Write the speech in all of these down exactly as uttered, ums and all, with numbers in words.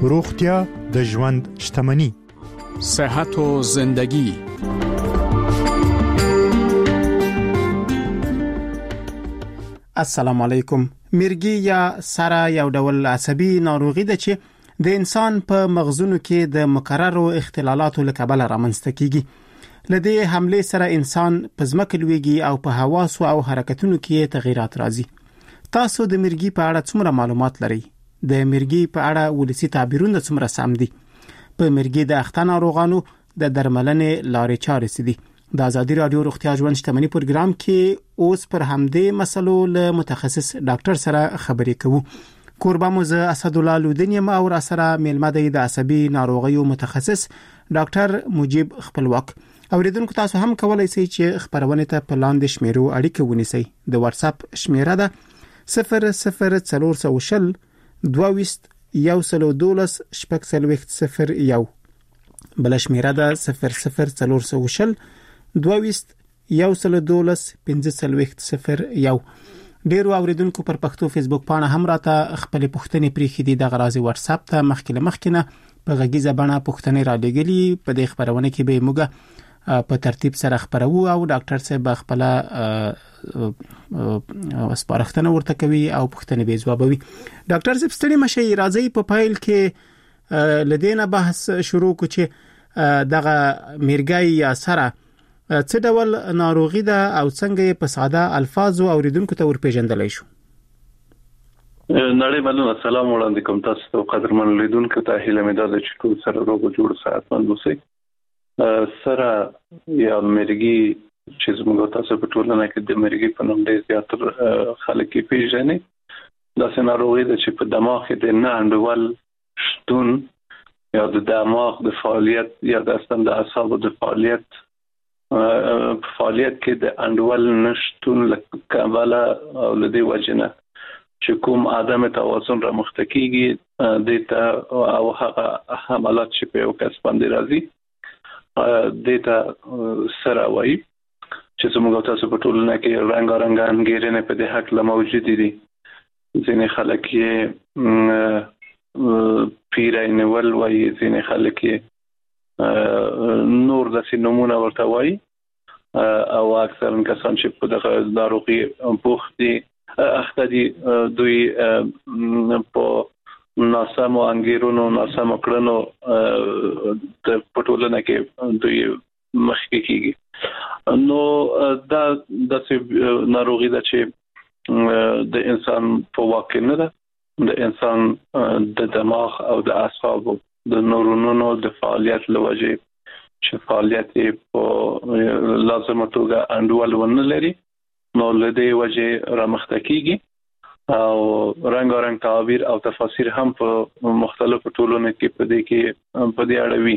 روغتیا د ژوند شتمني. صحت و زندگی. السلام علیکم. مرګي یا سره یو ډول عصبي ناروغي ده چې د انسان په مغزونو کې د مکررو اختلالاتو له کبله رامنځته کیږي. لدې حمله سره انسان په ځمکه لويږي او په حواسو او حرکتونو کې تغیرات راځي. تاسو د مرګي په اړه څومره معلومات لرئ؟ د مرګي په اړه ولسی تعبیرونه څومره سم دي؟ په مرګي د اخته ناروغانو د درملنې لارې چارې څه دي؟ د ازادي رادیو روغتیا ژوند شتمني پروګرام کې اوس پر همدې مسلو له متخصص ډاکټر سره خبرې کوو. کوربه مو زه اسد الله لودنی ما او را سره میلمه دی د عصبي ناروغیو متخصص ډاکټر مجيب خپلواک. اوریدونکو تاسو هم کولای شئ چې خبرونه ته په لاندې شمیرو اړیکه ونیسئ. د واتس اپ شمیره ده صفر صفر څلور سوه شل دویست یو سلو دولس شپږ څلوېښت صفر یو. بل شمیره ده صفر صفر څلور سوه شل دویست یو سلو دولس پنځه څلوېښت صفر یو. ډیرو اوریدونکو پر پښتو فیسبوک پاڼه هم راته خپل پوښتنې پریخي دي. د غرازي واتس اپ ته مخکله مخکنه په غږیزه بڼه پوښتنې را لګلي. په دې خبرونه کې به موږ په ترتیب سره خبرو او ډاکټر صاحب خپل سپارښتنه ورته کوي او پوښتنې به جوابوي. ډاکټر صاحب ستړي مشي راځي په فایل کې لدينا بحث شروع کو چې دغه مرګي یا سره څه ډول ناروغي ده او څنګه په ساده الفاظو اوریدونکو ته ورپېژندلای شو؟ نړۍ مننه. السلام علیکم. تاسو ته قدرمن لیدونکو ته هیله مې ده چې ټول سره روغ جوړ صحتمند اوسئ. سره یا مرګي چې زموږ تاسو په ټولنه کې د مرګي په نوم ډېر زیات خلک پیژني. دا سيناروغي د چې په دماغ کې د نه انډول شتون یا د دماغ د فعالیت یا د اصلا د اعصابو د فعالیت فعالیت کې د انډول نشتون لکه او لدی وجنه چې کوم عدم توازن را مختکیږي د ته او هغه حملات چې په یو کس باندې راځي دیتا سره وایي چې زموږ تاسو په ټولنه کې رنگارنګ انګیرنه په دې حق له موجود دي. ځینې خلک یې پیرای نول وایي، ځینې خلک یې نور داسې نمونه ورته وایي او اکثرا کسان چې په دغه ناروغي بوخت دي اخته دي دوی په ناسمو انګیرونو ناسمو کړنو د پټولنه کې دوی مخکې کیږي. نو دا د ناروغي ده چې د انسان په واقع نه ده. د انسان د دماغ او د اعصابو د نورونونو د فعالیت لوجه چې فعالیت په لازمه توګه انډول ونه لري نو لدی وجه را مخته کیږي او رنگارنګ تعابیر او تفاسیر هم په مختلفو ټولونو کې په دې کې په دې اړه وی.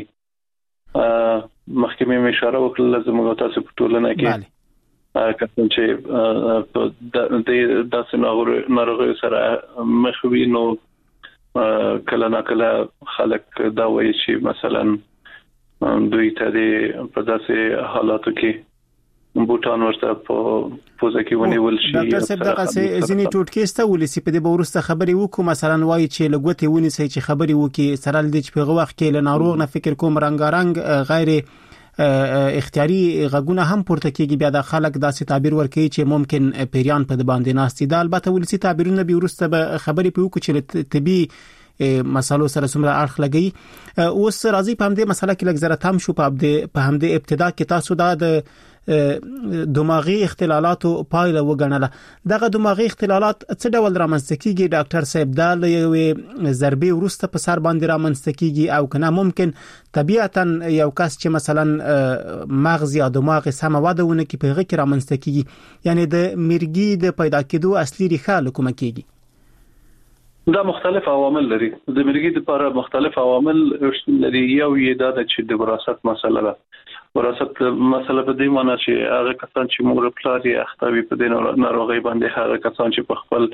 مخکې مې اشاره وکړه زموږ تاسو په ټولنه کې کله چې د داسې ناروغیو سره مخ وي نو کله نه کله خلک دا وایي چې مثلا دوی ته په داسې حالاتو کې بوتان ورته په پوزه کې ونیول شي. ډاکټر صاحب دغه ځینې ټوټکې سته ولسی په دې بورسته خبري وکړو مثلا وایي چې لګوتې ونیسي چې خبري وکي سره د چې په وخت کې له ناروغ نه فکر کوم رنگارنګ غیر اختیاري غږونه هم پورته کیږي. بیا د خلک داسې تعبیر ورکوي چې ممکن پیریان په باندې ناستي. دا البته ولسی تعبیرونه به ورسته به خبري په وکړو چې طبي مسالو سره څومره اړخ لګي. اوس راځي په همدې مسله کې لږ زره تام شو. په همدې ابتدا کې تاسو دا د دماغي اختلالاتو پایله وګڼله. دغه دماغي اختلالات څه ډول رامنځته کیږي ډاکټر صاحب؟ دا له یوې ضربې وروسته په سر باندې رامنځته کیږي او کنه ممکن طبيعتا یو کس چې مثلا مغز یا دماغ سم وده ونه کې په هغه کې رامنځته کیږي. یعنی د مرګي د پیدا کېدو اصلي ریښه کومه کیږي؟ دا مختلف عوامل لري. د مرګي لپاره مختلف عوامل لري. یو یې دا چې د وراثت مسله ده. وراثت مسله په دې معنی چې هغه کسان چې مور پلار یې اختوي په دې ناروغي باندې هغه کسان چې په خپل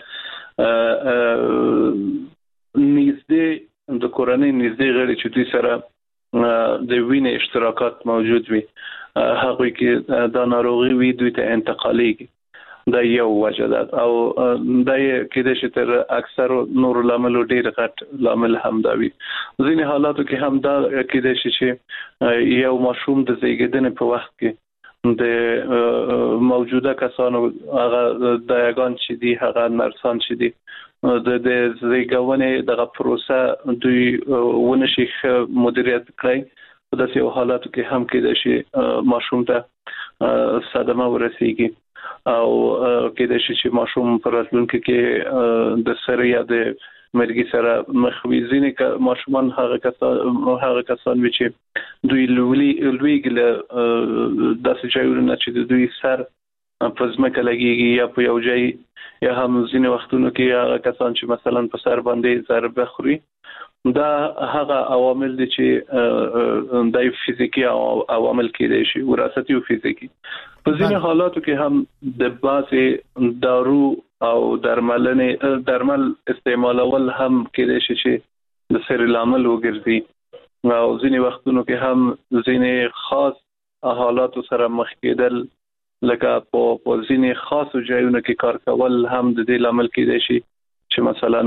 نږدې د کورنۍ نږدې غړي چې دوی سره د وینې اشتراکات موجود وي هغه کې دا ناروغي وي دوی ته انتقالي دا یو وجه ده او دا کېدای شي تر اکثر نور لامل ډیر غټ لامل هم دا وي. ځینې حالاتو کې هم دا کېدای شي چې یو ماشوم د زیږیدنې په وخت کې د موجوده کسانو هغه دایګان چې دي هغه نرسان چې دي د د زیږونې دغه پروسه دوی ونشي مدیریت کړی. په داسې حالاتو کې هم کېدای شي ماشوم ته صدمه ورسیږي او کېدای شي چې ماشوم پر راتلونکي کې د سر یا د مرګي سره مخ وي. ځینې ماشومان هغه کسان هغه کسان چې دوی لولي لویګل داسې ځایونه چې دوی سر په ځمکه لګيږي یا په یو ځای یا هم ځینې وختونو کې هغه کسان چې مثلا په سر باندې ضربه خوري. دا هغه عوامل دي چې د فزیکی عوامل کېدای شي وراثتي او فزیکی. په ځینې حالاتو کې هم د بعضي دارو او درملنې درمل استعمالول هم کېدای شي چې د سر لامل وګرځي او ځینې وختونو کې هم ځینې خاص حالاتو سره مخ کېدل لکه په ځینې خاصو ځایونو کې کار کول هم د دې لامل کېدای شي چې مثلا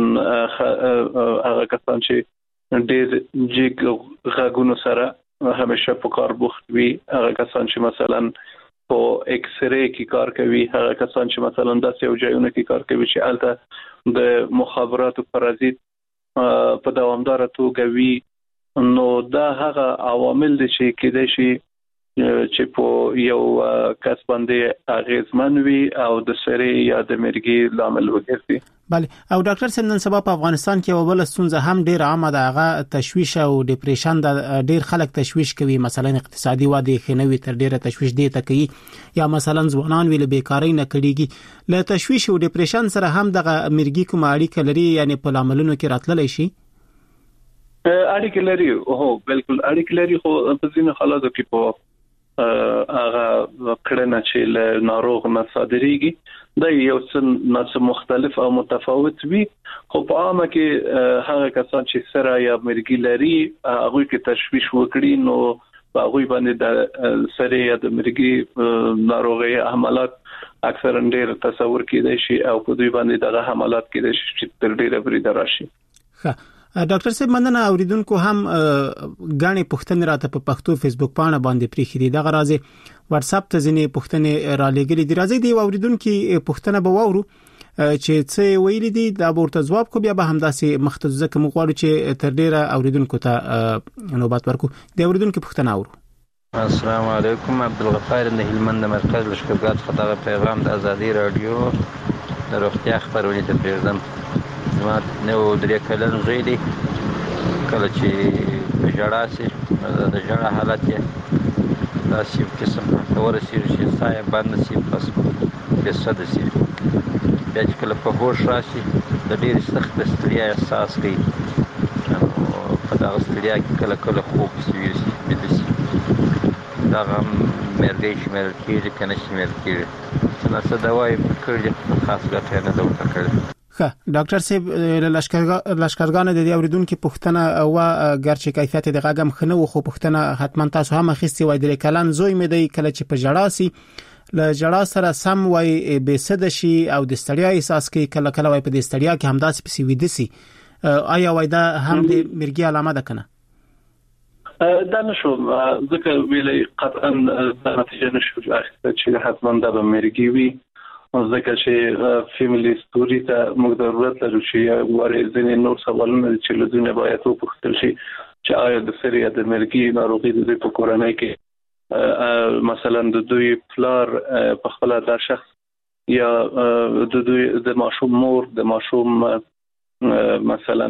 هغه کسان چې ډېر جګ غاګونو سره همیشه په کار بوخت وي، هغه کسان چې مثلا په ایکس ری کې کار کوي، هغه کسان چې مثلا داسې یو ځایونه کې کار کوي چې الته د مخابراتو پرازیت په دوامدار توګه وي. نو دا هغه عوامل دي چې کېدای شي چې په یو کس باندې اغیزمن وي او د سری یا د مرګي لامل وګرځي. بله. او ډاکټر صاحب نن سبا په افغانستان کې وبله ستونزه هم ډیر عامه ده، هغه تشویش او ډیپریشن د ډیر خلک تشویش کوي، مثلا اقتصادي واده خنوي تر ډیره تشویش دی ته کوي یا مثلا ځوانان ویل بیکاری نه کړيږي. له تشویش او ډیپریشن سره هم د مرګي کوم اړیکه لري، یعنی په لاملونو کې راتللی شي؟ اړیکه لري، هو بالکل اړیکه لري، خو په ځینو حالاتو کې په هغه کړنه چې له ناروغ نه صادريږي دا یو څه ناڅه مختلف او متفاوت وي. خو په عامه کې هغه کسان چې سره یا مرګي لري هغه کې تشویش وکړي نو هغه باندې د سره یا د مرګي ناروغي حملات اکثرا ډېر تصور کېدای شي او په دوی باندې دغه حملات کېدای شي چې تر ډېره بریده راشي. ښه ډاکټر صاحب مننه. اوریدونکو هم غاڼې پښتنې راته په پښتو فیسبوک پاڼه باندې پریخي دي، دغه راځي واتس اپ ته ځینې پښتنې را لګلې دي. راځي دی اوریدونکو پښتنه به وورو چې څه ویلي دي دا ورته جواب کو بیا به همداسې مختص ځکه موږ غواړو چې تر ډیره اوریدونکو ته نوبت ورکو. دی اوریدونکو پښتنه اورو. السلام علیکم. عبدالغفار د هلمند مرکز لشکرګاه څخه پیغام د ازادي رادیو د روغتیا خبرونه ته پیغام ما نو درې کلن غېدي کله چې جړا سي د جړا حالت یې داسې قسم ورسېږي چې سایه باندې سي پس به صد سي بیا چې کله په هوښ راشي د ډېر سخت ستړیا احساس کوي. په دغه ستړیا کې کله کله خوب سي ویده سي دا هم مرګي شمېرل کېږي که نه شمېرل کېږي څه نه څه دوا یې کړي خاص ګټه یې نه ده ورته کړې. ښه ډاکټر صاحب لشکرګاه د دې اوریدونکو پښتنه او ګرچې کیفیت د غاګم خنه خو پښتنه حتما تاسو هم اخیستي وای د کلن زوی مې دی کله چې په جړا سي ل جړا سره سم وای به صد شي او د ستړیا احساس کوي، کله کله وای په دې ستړیا کې همداسې پسی ویده سي. آیا وای دا هم د مرګي علامه ده کنه؟ دا نشو ځکه ویلې قطعا د نتیجه نشو چې حتما دا به مرګي وي، ځکه چې فیملی ستوري ته موږ ضرورت لرو چې ورې ځینې نور سوالونه چې لدونه باید وپوښتل شي چې آیا د سر یا د مرګي ناروغي د په کورنۍ کې مثلا د دوی پلار په خپل دا شخص یا د دوی د ماشوم مور د ماشوم مثلا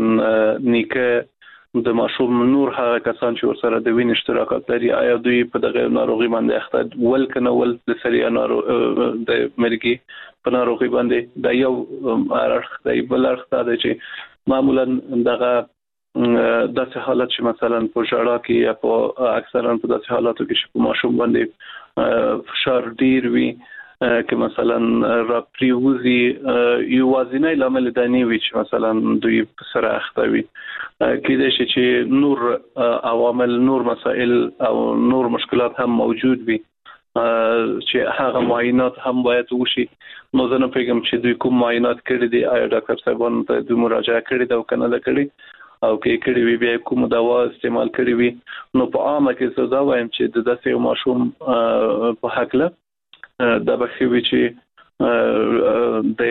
نیکه د ماشوم نور هغه کسان چې ورسره د وینې اشتراکات لري آیا دوی په دغه ناروغي باندې اخته ول کنه ول د سریا ناروغ د مرګي په ناروغي باندې دا یو اړخ دی. بل اړخ دا چې معمولا دغه داسې حالت چې مثلا په جړا کې یا په اکثرا په داسې حالاتو کې چې په ماشوم باندې فشار ډیر وي که مثلا را پریوزي یو وازینه لامل دانی وي چې مثلا دوی سره اخته وي کېدای شي چې نور عوامل نور مسائل او نور مشکلات هم موجود وي چې هغه معاینات هم باید وشي. نو زه نه پیغام چې دوی کوم معاینات کړی دي، آیا ډاکټر صاحبان ته دوی مراجعه کړې ده او کنه ده کړی او کې کړی وی بیا کوم دوا استعمال کړی وي. نو په عامه کې زه دا وایم چې د داسې ماشوم په حق له دا بخوي چې د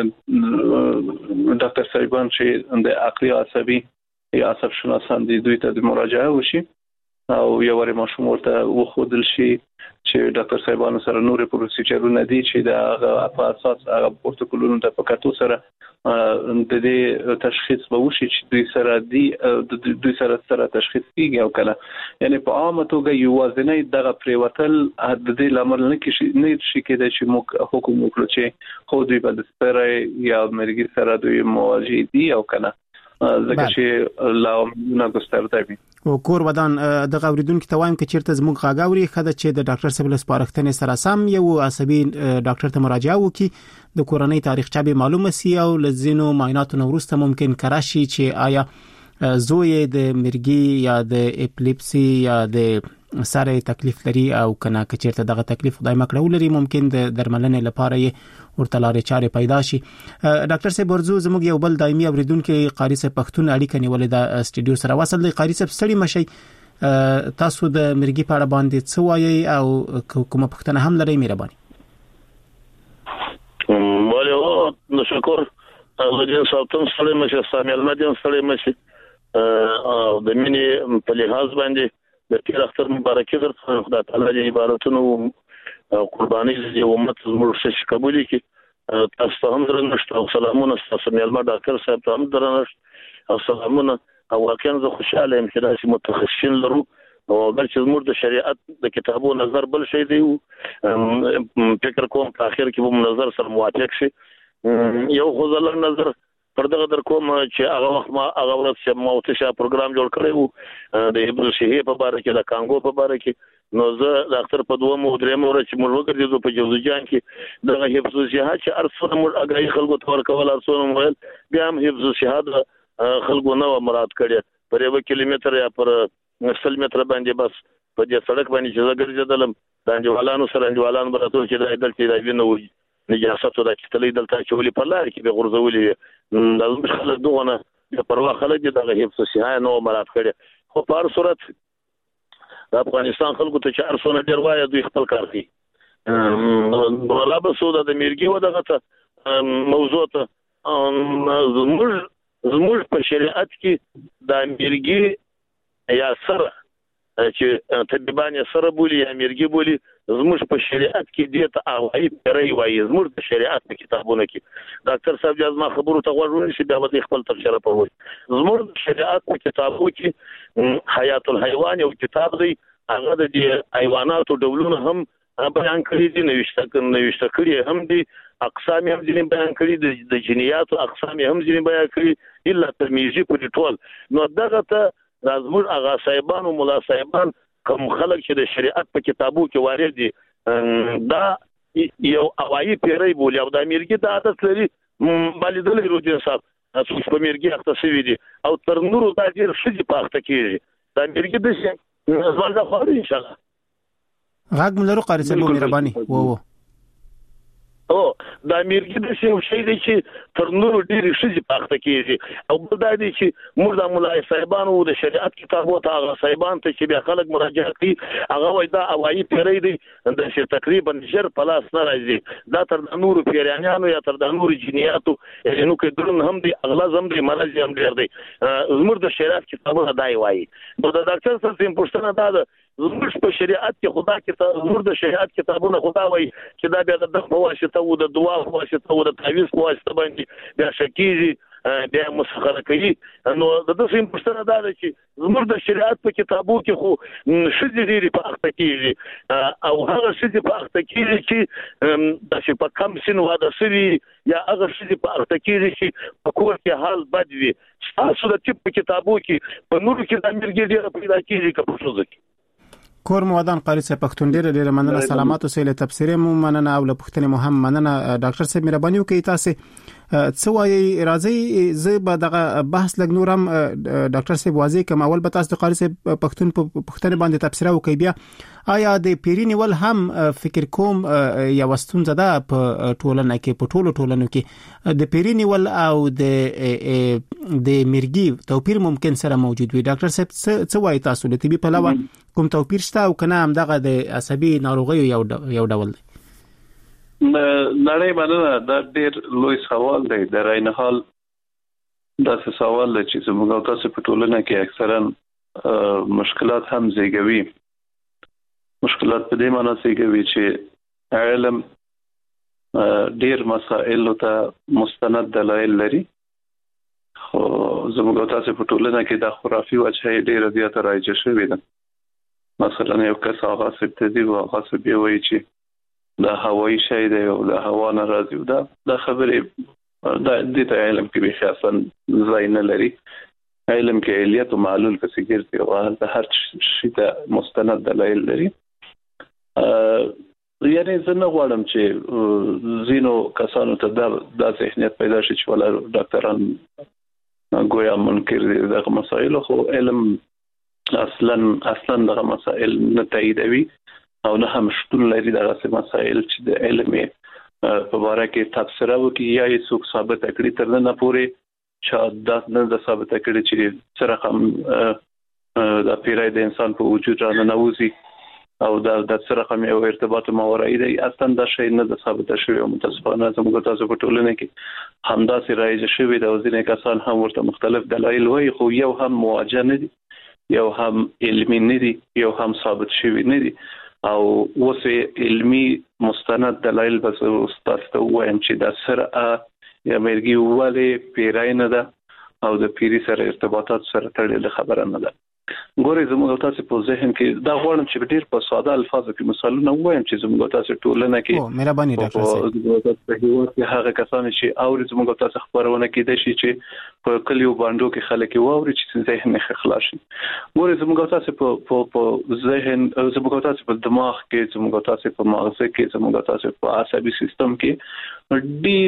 ډاکټر صاحبان چې د عقلي عصبي یا عصب شناسان دي دوی ته مراجعه وشي او یو ور ماشوم ورته وخودل شي چې ډاکټر صاحبانو سره نور پروسیجرونه دي چې دا په اساس هغه پروتوکولونو ته په کتو سره د دې تشخیص به وشي چې دوی سره دي دوی سره سره تشخیص کیږي او کله یعنی په عامه توګه یو وزنۍ دغه پریوتل د دې لامل نه کې نه شي کېدای چې موږ حکم وکړو چې خو دوی به د سره یا مرګي سره دوی مواجه دي او کنه ځکه چې لا نه ګسترده وي. او کور ودان د غوریدونکو ته وایم چې چیرته زموږ غاګوري خدای چې د ډاکټر صاحب له سپارښتنې سره سم یو عصبي ډاکټر ته مراجعه وکړي، د کورنۍ تاریخچه به معلومه سي او لزینو معایناتو وروسته ممکن کراشي چې آیا زوی د مرګي یا د اپلیپسي یا د سره تکلیف لري او کنه که چیرته دغه تکلیف خدای مکړه لري ممکن د درملنې لپاره یې ورته لارې چارې پیدا شي. ډاکټر صاحب ورزو زموږ یو بل دایمي اوریدونکو قاری صاحب پښتون اړیکه نیولې د استودیو سره وصل دی. قاری صاحب ستړي مشي، تاسو د مرګي په اړه باندې څه وایي او کومه پښتنه هم لري مهرباني؟ ماله نو شکر الله صاحب ستړي مشي، سامي المدین ستړي مشي او د مینې په لحاظ باندې د پیر اختر مبارکي در خدای تعالی دې عبارتونو قرباني دې امت زموږ شي قبول کړي. تاسو هم درنښت او سلامونه تاسو مېلمه ډاکټر صاحب ته هم درنښت او سلامونه او واقعا زه خوشاله یم چې داسې متخصصین لرو او بل چې زموږ د شریعت د کتابو نظر بل شي دی فکر کوم په اخر کې به نظر سره موافق شي. یو غوښتل نظر پر دغه در کوم چې هغه وخت ما هغه ورځ چې ما وته شا پروګرام جوړ کړی وو د هبرو شهي په باره کې د کانګو په باره کې، نو زه د اختر په دوه مو درې مو چې موږ وګرځیدو په جوزجان کې دغه هبرو شهي چې ارسونه موږ اګای خلکو تور کول ارسونه مویل بیا هم هبرو شهي خلکو نو مراد کړي پر یو کیلومتر یا پر سل متر باندې بس په دې سړک باندې چې زه ګرځیدلم د انجوالانو سره انجوالان براتو چې د دلته د وینو وي نجاستو د کتلې دلته چې ولې په لار کې به غرزولې د خلک دغه د پروا خلک دغه هیڅ شي نو مراد کړي. خو په هر صورت د افغانستان خلکو ته چې ارسونه ډیر وایي دوی خپل کار کوي. ولا به سودا د میرګي و دغه ته موضوع ته زموږ زموږ په شریعت کې د میرګي یا سره چې طبيبان سره بولی یا میرګي بولی زموږ په شریعت کې دې ته هغه پیری وایي. زموږ د شریعت په کتابونو کې ډاکټر صاحب جزما خبرو ته غوړول شي بیا به خپل تفسیر په وایي. زموږ د شریعت په کتابو کې حیات الحیوان یو کتاب دی، هغه د حیواناتو ډولونه هم بیان کړی دي، نوښت نوښت کړی هم دي، اقسام هم ځینې بیان کړی د جنیاتو اقسام هم ځینې بیان کړی الا ترمیزی په ټول. نو دغه ته زموږ هغه صاحبان او مولا صاحبان کوم خلک چې د شریعت په کتابو کې وارد دي دا یو اوایي پیری بولی او د امریکا د عادت لري مالیدل روجي صاحب تاسو په امریکا اختصاصي دي او تر نورو د ډیر شدي پاخته کیږي د امریکا د څه زړه خوري ان شاء الله. غاګ ملرو قاری صاحب مهرباني وو وو او د امریکا د څه شي دي چې تر نورو ډیر شدي پاخته کیږي او بل دا دي چې موږ د مولای صاحبانو د شریعت کتابو ته هغه صاحبان ته چې بیا خلک مراجعه کوي هغه وای دا اوایي پیری دي د څه تقریبا شر پلاس نه راځي دا تر نورو پیرانیانو یا تر د نورو جنیاتو نو کې درن هم دي اغلاظ هم دي مرض هم ډیر دي. زموږ د شریعت کتابو دای وایي نو د ډاکټر سره سیم پوښتنه ده زموږ په شریعت کې خدا کې زموږ د شریعت کتابونه خدا وایي چې دا بیا د دغه واسطه او د دعا واسطه او د تعویذ واسطه باندې بیا شکیږي بیا مسخره کوي. نو د دې سیم پوښتنه ده چې زموږ د شریعت په کتابو کې خو شذ ډیری په اخته کیږي او هغه شذ په اخته کیږي چې د شي په کم سن واده سوي یا هغه شذ په اخته کیږي چې په کور کې حال بد وي. تاسو د طب په کتابو کې په نورو کې د امریکا ډیره پیدا کیږي که په څه ځکه کور مودان قاری صاحب پښتون ډېر ډېر مننه سلامات اوسئ له تبصرې مو مننه او له پښتنې مو هم مننه. ډاکټر صاحب مهرباني وکړئ تاسو څه وایي راځي زه به دغه بحث لګ نورم ډاکټر صاحب واضح کوم. اول به تاسو د قاری صاحب پښتون په پښتنې باندې تبصره وکړئ بیا آیا د پیرینی ول هم فکر کوم یا وستون زده په ټولنه کې په ټولو ټولنو کې د پیرینی ول او د د مرګي توپیر ممکن سره موجود وي. ډاکټر صاحب څه وایي تاسو د طبي په علاوه کوم توپیر شته او کنه هم دغه د عصبي ناروغیو یو یو ډول دی؟ نړۍ باندې دا ډېر لوی سوال دی. د راین حال دا څه سوال دی چې زموږ تاسو په ټولنه کې اکثرا مشکلات هم زیږوي. مشکلات په دې معنی زیږوي چې علم ډېر مسائل ته مستند دلایل لري، خو زموږ تاسو په ټولنه کې د خرافي وجه ډېر زیاته راځي شوې ده. مثلا یو کس هغه ستدي او هغه سبي وایي چې دا هوایي شی دی او د هوا نه راځي. دا د خبرې دا د ته علم کې به خاصن ځای نه لري. علم کې علیت او معلول کې ګرځي او د هر شي ته مستند دلایل لري. یعنی زه نه غواړم چې زینو کسانو ته دا د ذهنیت پیدا شي چې ولا ډاکټران ګویا منکر دي دغه مسایل، خو علم اصلا اصلا دغه مسائل نه تاییدوي او نه هم شتون لري دغه مسائل چې د علم په اړه کې تفسیر وکړي یا یې څوک ثابت کړي تر نه پورې چې دا نه د ثابت کړي چې سره هم د پیرای د انسان په وجود را نه نوځي او دا د سره هم یو ارتباط ماورای دی. اصلا دا شی نه د ثابت شوی او متاسفانه زموږ تاسو په ټولنه کې همدا سي راځي شوی د ځینې کسان هم ورته مختلف دلایل وایي، خو یو هم مواجه نه دي، یو هم علمي نه دي، یو هم ثابت شوی نه دي. او اوسه علمي مستند دلایل بس استاد ته وایم چې دا سره یا مرګي واله پیرای نه ده او د پیری سره ارتباطات سره تړلې خبره نه ده. ګورې زموږ تاسو په ذهن کې دا غواړم چې ډېر په ساده الفاظو کې مثالونه وایم چې زموږ تاسو ټولنه کې او مهرباني ډاکټر صاحب په هیواد کې هغه کسان چې اوري زموږ تاسو خبرونه کې د شي چې په کلیو باندې کې خلک واوري چې ذهن نه خلاص شي. ګورې زموږ تاسو په په ذهن زموږ تاسو په دماغ کې زموږ تاسو په مغز کې زموږ تاسو په عصبي سیستم کې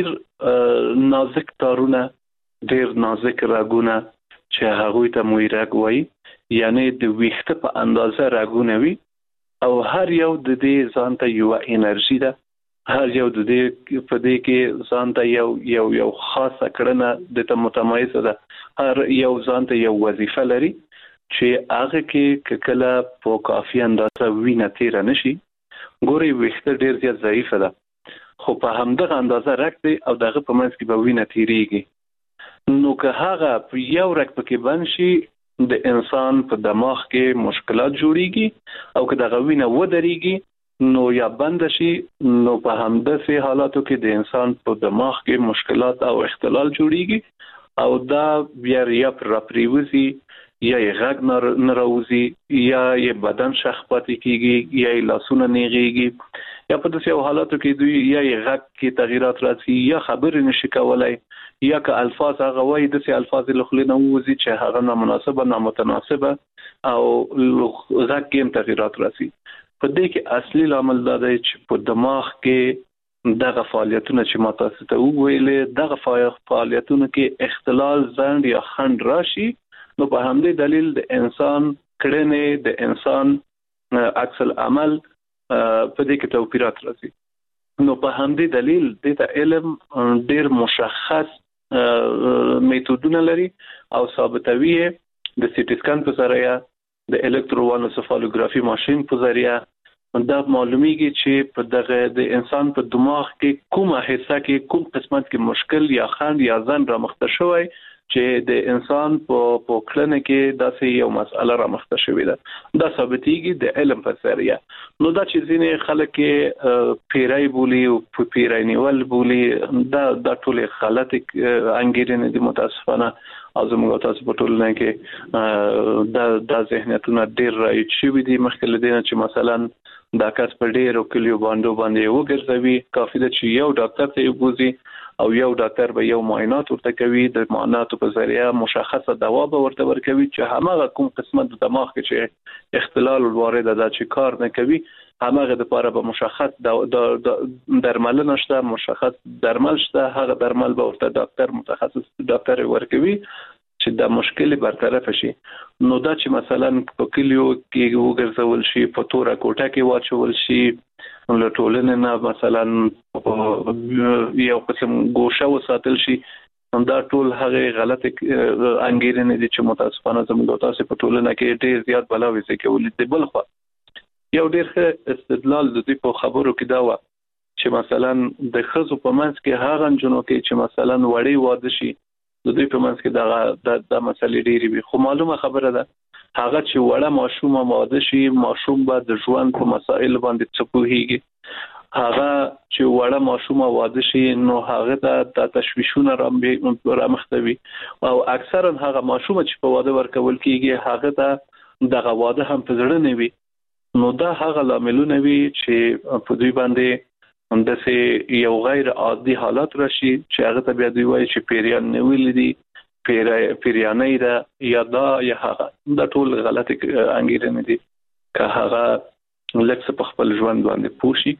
ډېر نازک تارونه، ډېر نازک راګونه چې هغه ته موي راګ وایي، یعنی د ویښته په اندازه راګونه وي او هر یو د دې ځان ته یو انرژي ده، هر یو د دې په دې کې ځان ته یو یو یو خاصه کړنه د ته متمایزه ده، هر یو ځان ته یو وظیفه لري چې هغه کې کله په کافي اندازه وینه تیر نشي. ګوري ویښته ډیر زیات ضعیفه ده، خو په همدغه اندازه راکړي او دغه په منځ کې به وینه تیریږي. نو که هغه په یو رک پکې بند شي د انسان په دماغ کې مشکلات جوړيږي او که د غوینه ودرېږي نو یا بند شي، نو په همدغه حالاتو کې د انسان په دماغ کې مشکلات او اختلال جوړيږي او دا بیا یا پر پریوزي یا یې غږ نه راوځي یا یې بدن شخ پاتې کیږي یا یې لاسونه نیغيږي یا په داسې حالاتو کې دوی یا یې غږ کې تغیرات راځي یا خبرې نشي کولای یا که الفاظ هغه وایي داسې الفاظ له خولې نه ووځي چې هغه نامناسبه نامتناسبه او غږ کې هم تغیرات راځي. په دې کې اصلي لامل دا دی چې په دماغ کې دغه فعالیتونه چې ما تاسو ته وویلې دغه فعالیتونه کې اختلال ځنډ یا خنډ راشي، نو په همدې دلیل د انسان کړنې د انسان عکس العمل په دې کې توپیرات راځي. نو په همدې دلیل د علم ډیر مشخص میتودونه لري او ثابتوي د سټي سکان په ذریعہ د الکتروانسفالوګرافي ماشين په ذریعہ دا معلومیږي چې په دغه د انسان په دماغ کې کومه حصہ کې کوم قسمت کې مشکل یا خنډ یا ځن را مخته شوی چې د انسان په په کلنه کې داسې یو مسأله را مخته شوی ده. دا ثابتېږي د علم په ذریعہ. نو دا چې ځینې خلک پیرای بولی او پیرای نیول بولی دا د ټول غلط انګیرنې دي متاسفانه او زموږ تاسو په ټولنه کې دا د ذهنیتونه ډیر راځي شوی دي مخکې لدینه چې مثلا دا کس په ډیرو کلیو باندې باندې وګرځوي، کافي ده چې یو ډاکټر ته وګوري او یو ډاکټر به یو معاینات ورته کوي، د معایناتو په ذریعه مشخصه دوا به ورته ورکوي چې همغه کوم قسمه د دماغ کې چې اختلال وارد ده چې کار نه کوي همغه د لپاره به مشخص درملنه شته، مشخص درمل شته، هغه درمل به ورته ډاکټر متخصص ډاکټر ورکوي چې دا مشکل برطرف شي. نو دا چې مثلا په کلیو کې وګرځول شي، په توره کوټه کې واچول شي، له ټولنې نه مثلا یو قسم ګوشه وساتل شي، دا ټول هغه غلط انګیرنې دي چې متاسفانه زموږ تاسو په ټولنه کې ډېر زیات بلاوي څه کوي. د بل خوا یو ډېر ښه استدلال د دې په خبرو کې دا و چې مثلا د خزو په منځ کې هغه جنونو کې چې مثلا وړي واده شي د دوی په منځ کې دا د مسلې ډېری وي، خو معلومه خبره ده هغه چې وړه ماشومه واده شي، ماشوم به د ژوند په مسائل باندې څه پوهیږي. هغه چې وړه ماشومه واده شي نو هغه د تشویشونه رامختوي او اکثرا هغه ماشومه چې په واده ورکول کیږي هغه د دغه واده هم په زړه نه وي. نو دا هغه لاملونه وي چې په دوی باندې همداسې یو غیر عادي حالت راشي چې هغه ته بیا دوی وایي چې پیریان نه ویل دي، پیریانې ده یا دا یا هغه. دا ټول غلط انګیرنې دي. که هغه لکه په خپل ژوند باندې پوه شي،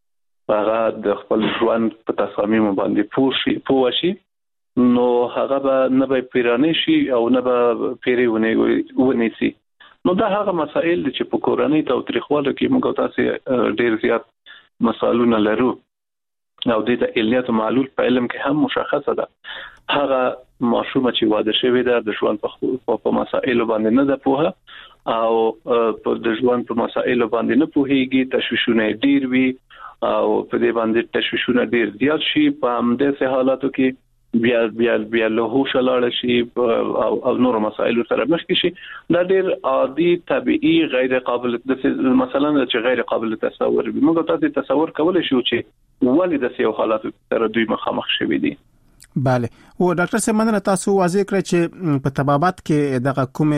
هغه د خپل ژوند په تصامیم باندې پوه شي پوه شي نو هغه به نه به پیرانې شي او نه به پیری ونیسي. نو دا هغه مسائل چې په کورنۍ تاوتریخوالو کې موږ تاسو ډېر زیات مسالونه لرو او د علت معلول په علم کې هم مشخصه ده. هغه ماشومه چې واده شوی ده د ژوند په مسائل باندې نه ده پوهه او په د ژوند په مسائل باندې نه پوهیږي، تشویشونه ډیر وي او په دې باندې تشویشونه ډیر زیات شي. په همدې حالاتو کې بیا بیا بیا له هوش لاړ شي او او نور مسائل سره مخ شي. دا ډیر عادي طبيعي غیر قابل د مثلا چې غیر قابل تصور وي. موږ تاسو تصور کولای شو چې ولې د سیو حالاتو سره دوی مخامخ شوي دي. بله او ډاکټر سیمنه تاسو واضح کړ چې په طبابت کې دغه کوم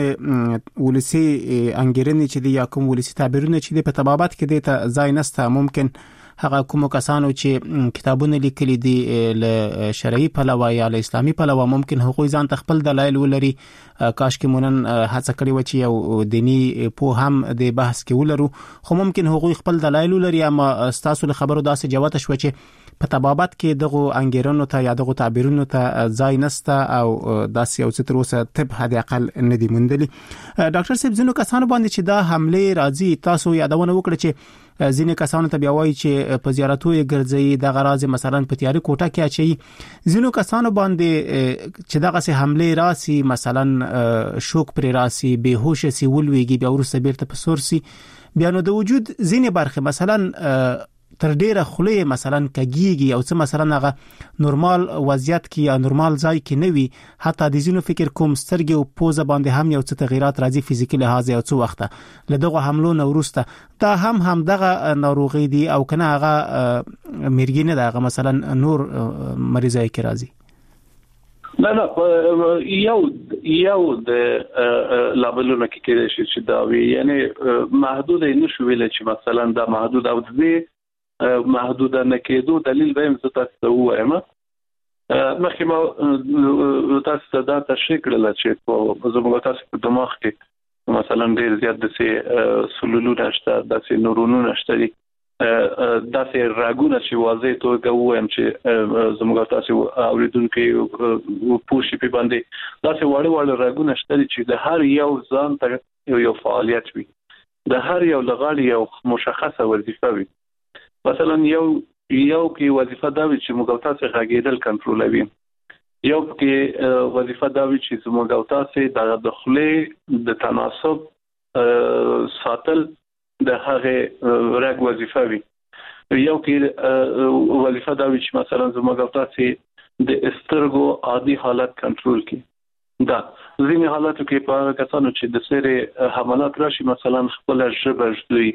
ولسی انګیرنې چې دی یا کوم ولسی تعبیرونه چې دی په طبابت کې دی ته ځای نسته. ممکن هغه کوم کسانو چې کتابونه لیکلي دي له شرعي پلوه یا له اسلامي پلوه ممکن هغوی ځان تخپل دلایل ولري. کاش کې مونن هڅه کړی و چې یو دینی په هم د بحث کې ولرو، خو ممکن هغوی خپل دلایل ولري. اما تاسو له خبرو داسې جواب شو چې په طبابت کې دغه انګیرنو ته یا دغه تعبیرونو ته ځای نسته او داسې یو څه تر اوسه طب حد اقل نه دی موندلی. ډاکټر صاحب ځینو کسانو باندې چې دا حمله راځي تاسو یادونه وکړه چې ځینې کسانو ته بیا وایي چې په زیارتو یې ګرځي د غراض مثلا په تیاری کوټه کې اچي. ځینو کسانو باندې چې دغه سه حمله راسي مثلا شوک پر راسي، بهوش سي، ولويږي، بیا ورسره بیرته په سورسي، بیا نو د وجود ځینې برخه مثلا تر ډیره خله مثلا کګیږي او څه مثلا هغه نورمال وضعیت کې یا نورمال ځای کې نه وي، حتی د ځینو فکر کوم سترګې او پوزه باندې هم یو څه تغیرات راځي فزیکي لحاظ یو څه وخت له دغه حملو نه ورسته دا هم هم دغه ناروغي دي او کنه هغه مرګینه دغه مثلا نور مریضای کې راځي. نه نه یو یو د لابلونه کې کېږي چې دا وی یعنی محدود نه شو ویل چې مثلا دا محدود او دې محدود نه کېدو دلیل به هم تاسو وایم. مخکې ما تاسو دا تشریح کړل چې په زموږ تاسو په دماغ کې مثلا ډېر زیات د سي سلولونه شته، د سي نورونونه شته دي، دا سي راګونه چې واضح توګه وایم چې زموږ تاسو اوریدونکو پوښي په باندې دا سي وړ وړ راګونه شته چې د هر یو ځان ته یو فعالیت وي، د هر یو لغړی یو مشخصه وظیفه وي. مثلا یو یو کې وظیفه دا وي چې موږ تاسو غږیدل کنټرولوي، یو کې وظیفه دا وي چې موږ تاسو د داخلي د تناسب ساتل د هغه رګ وظیفه وي، یو کې وظیفه دا وي چې مثلا موږ تاسو د استرګو عادي حالت کنټرول کړي. دا ځینې حالاتو کې په کسانو چې د سره حملات راشي مثلا خپل ژبه جوړي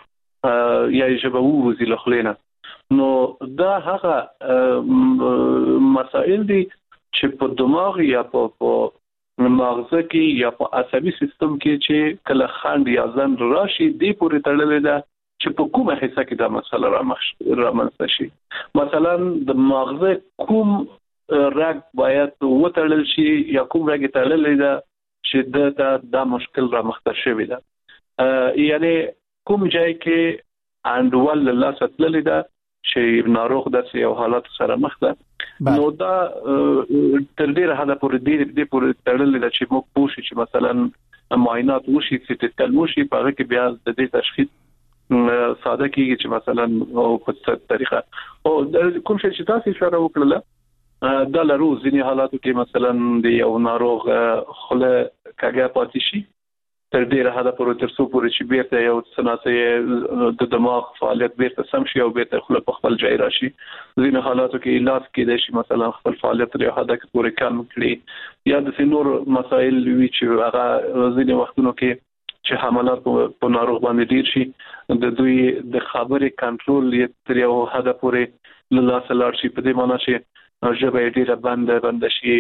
یا ژبه ووزي له خلینا، نو دا هغه مسائل دي چې په دماغ یا په مغز کې یا په عصبي سیستم کې چې کله خند یا ځن راشي دی پورې تړلې ده چې په کومه حصہ کې دا مسله رامنځته شي. مثلا د مغزه کوم رګ باید وتړل شي یا کوم رګ تړل دی چې دا د مشکل رامنځته شوی ده. یعنی کوم ځای کې انډول الله ستللی ده چې ناروغ د یو حالت سره مخ ده. نو دا تر ډیره حدا پورې دې دې پورې تړل ده چې موږ پوښتنه چې مثلا معاینات وشي چې تلموشي په هغه کې بیا د دې تشخیص ساده کیږي چې مثلا او په څه طریقه او کوم شي چې تاسو اشاره وکړه دا لرو ځینې حالاتو کې مثلا د یو ناروغ خله کاږه پاتې شي تر ډیره حدا پورې تر څو پورې چې بیرته یو سناسه د دماغ فعالیت بیرته سم شي او بیرته خله په خپل ځای راشي. ځینې حالاتو کې علاج کېدای شي مثلا خپل فعالیت لري حدا کې پورې کم کړي یا د نور مسایل وی چې هغه ځینې وختونو کې چې حملات په ناروغ باندې ډیر شي د دوی د خبرې کنټرول یې تر یو حدا پورې له لاس شي په دې معنی چې ژبه ډیره بند بند شي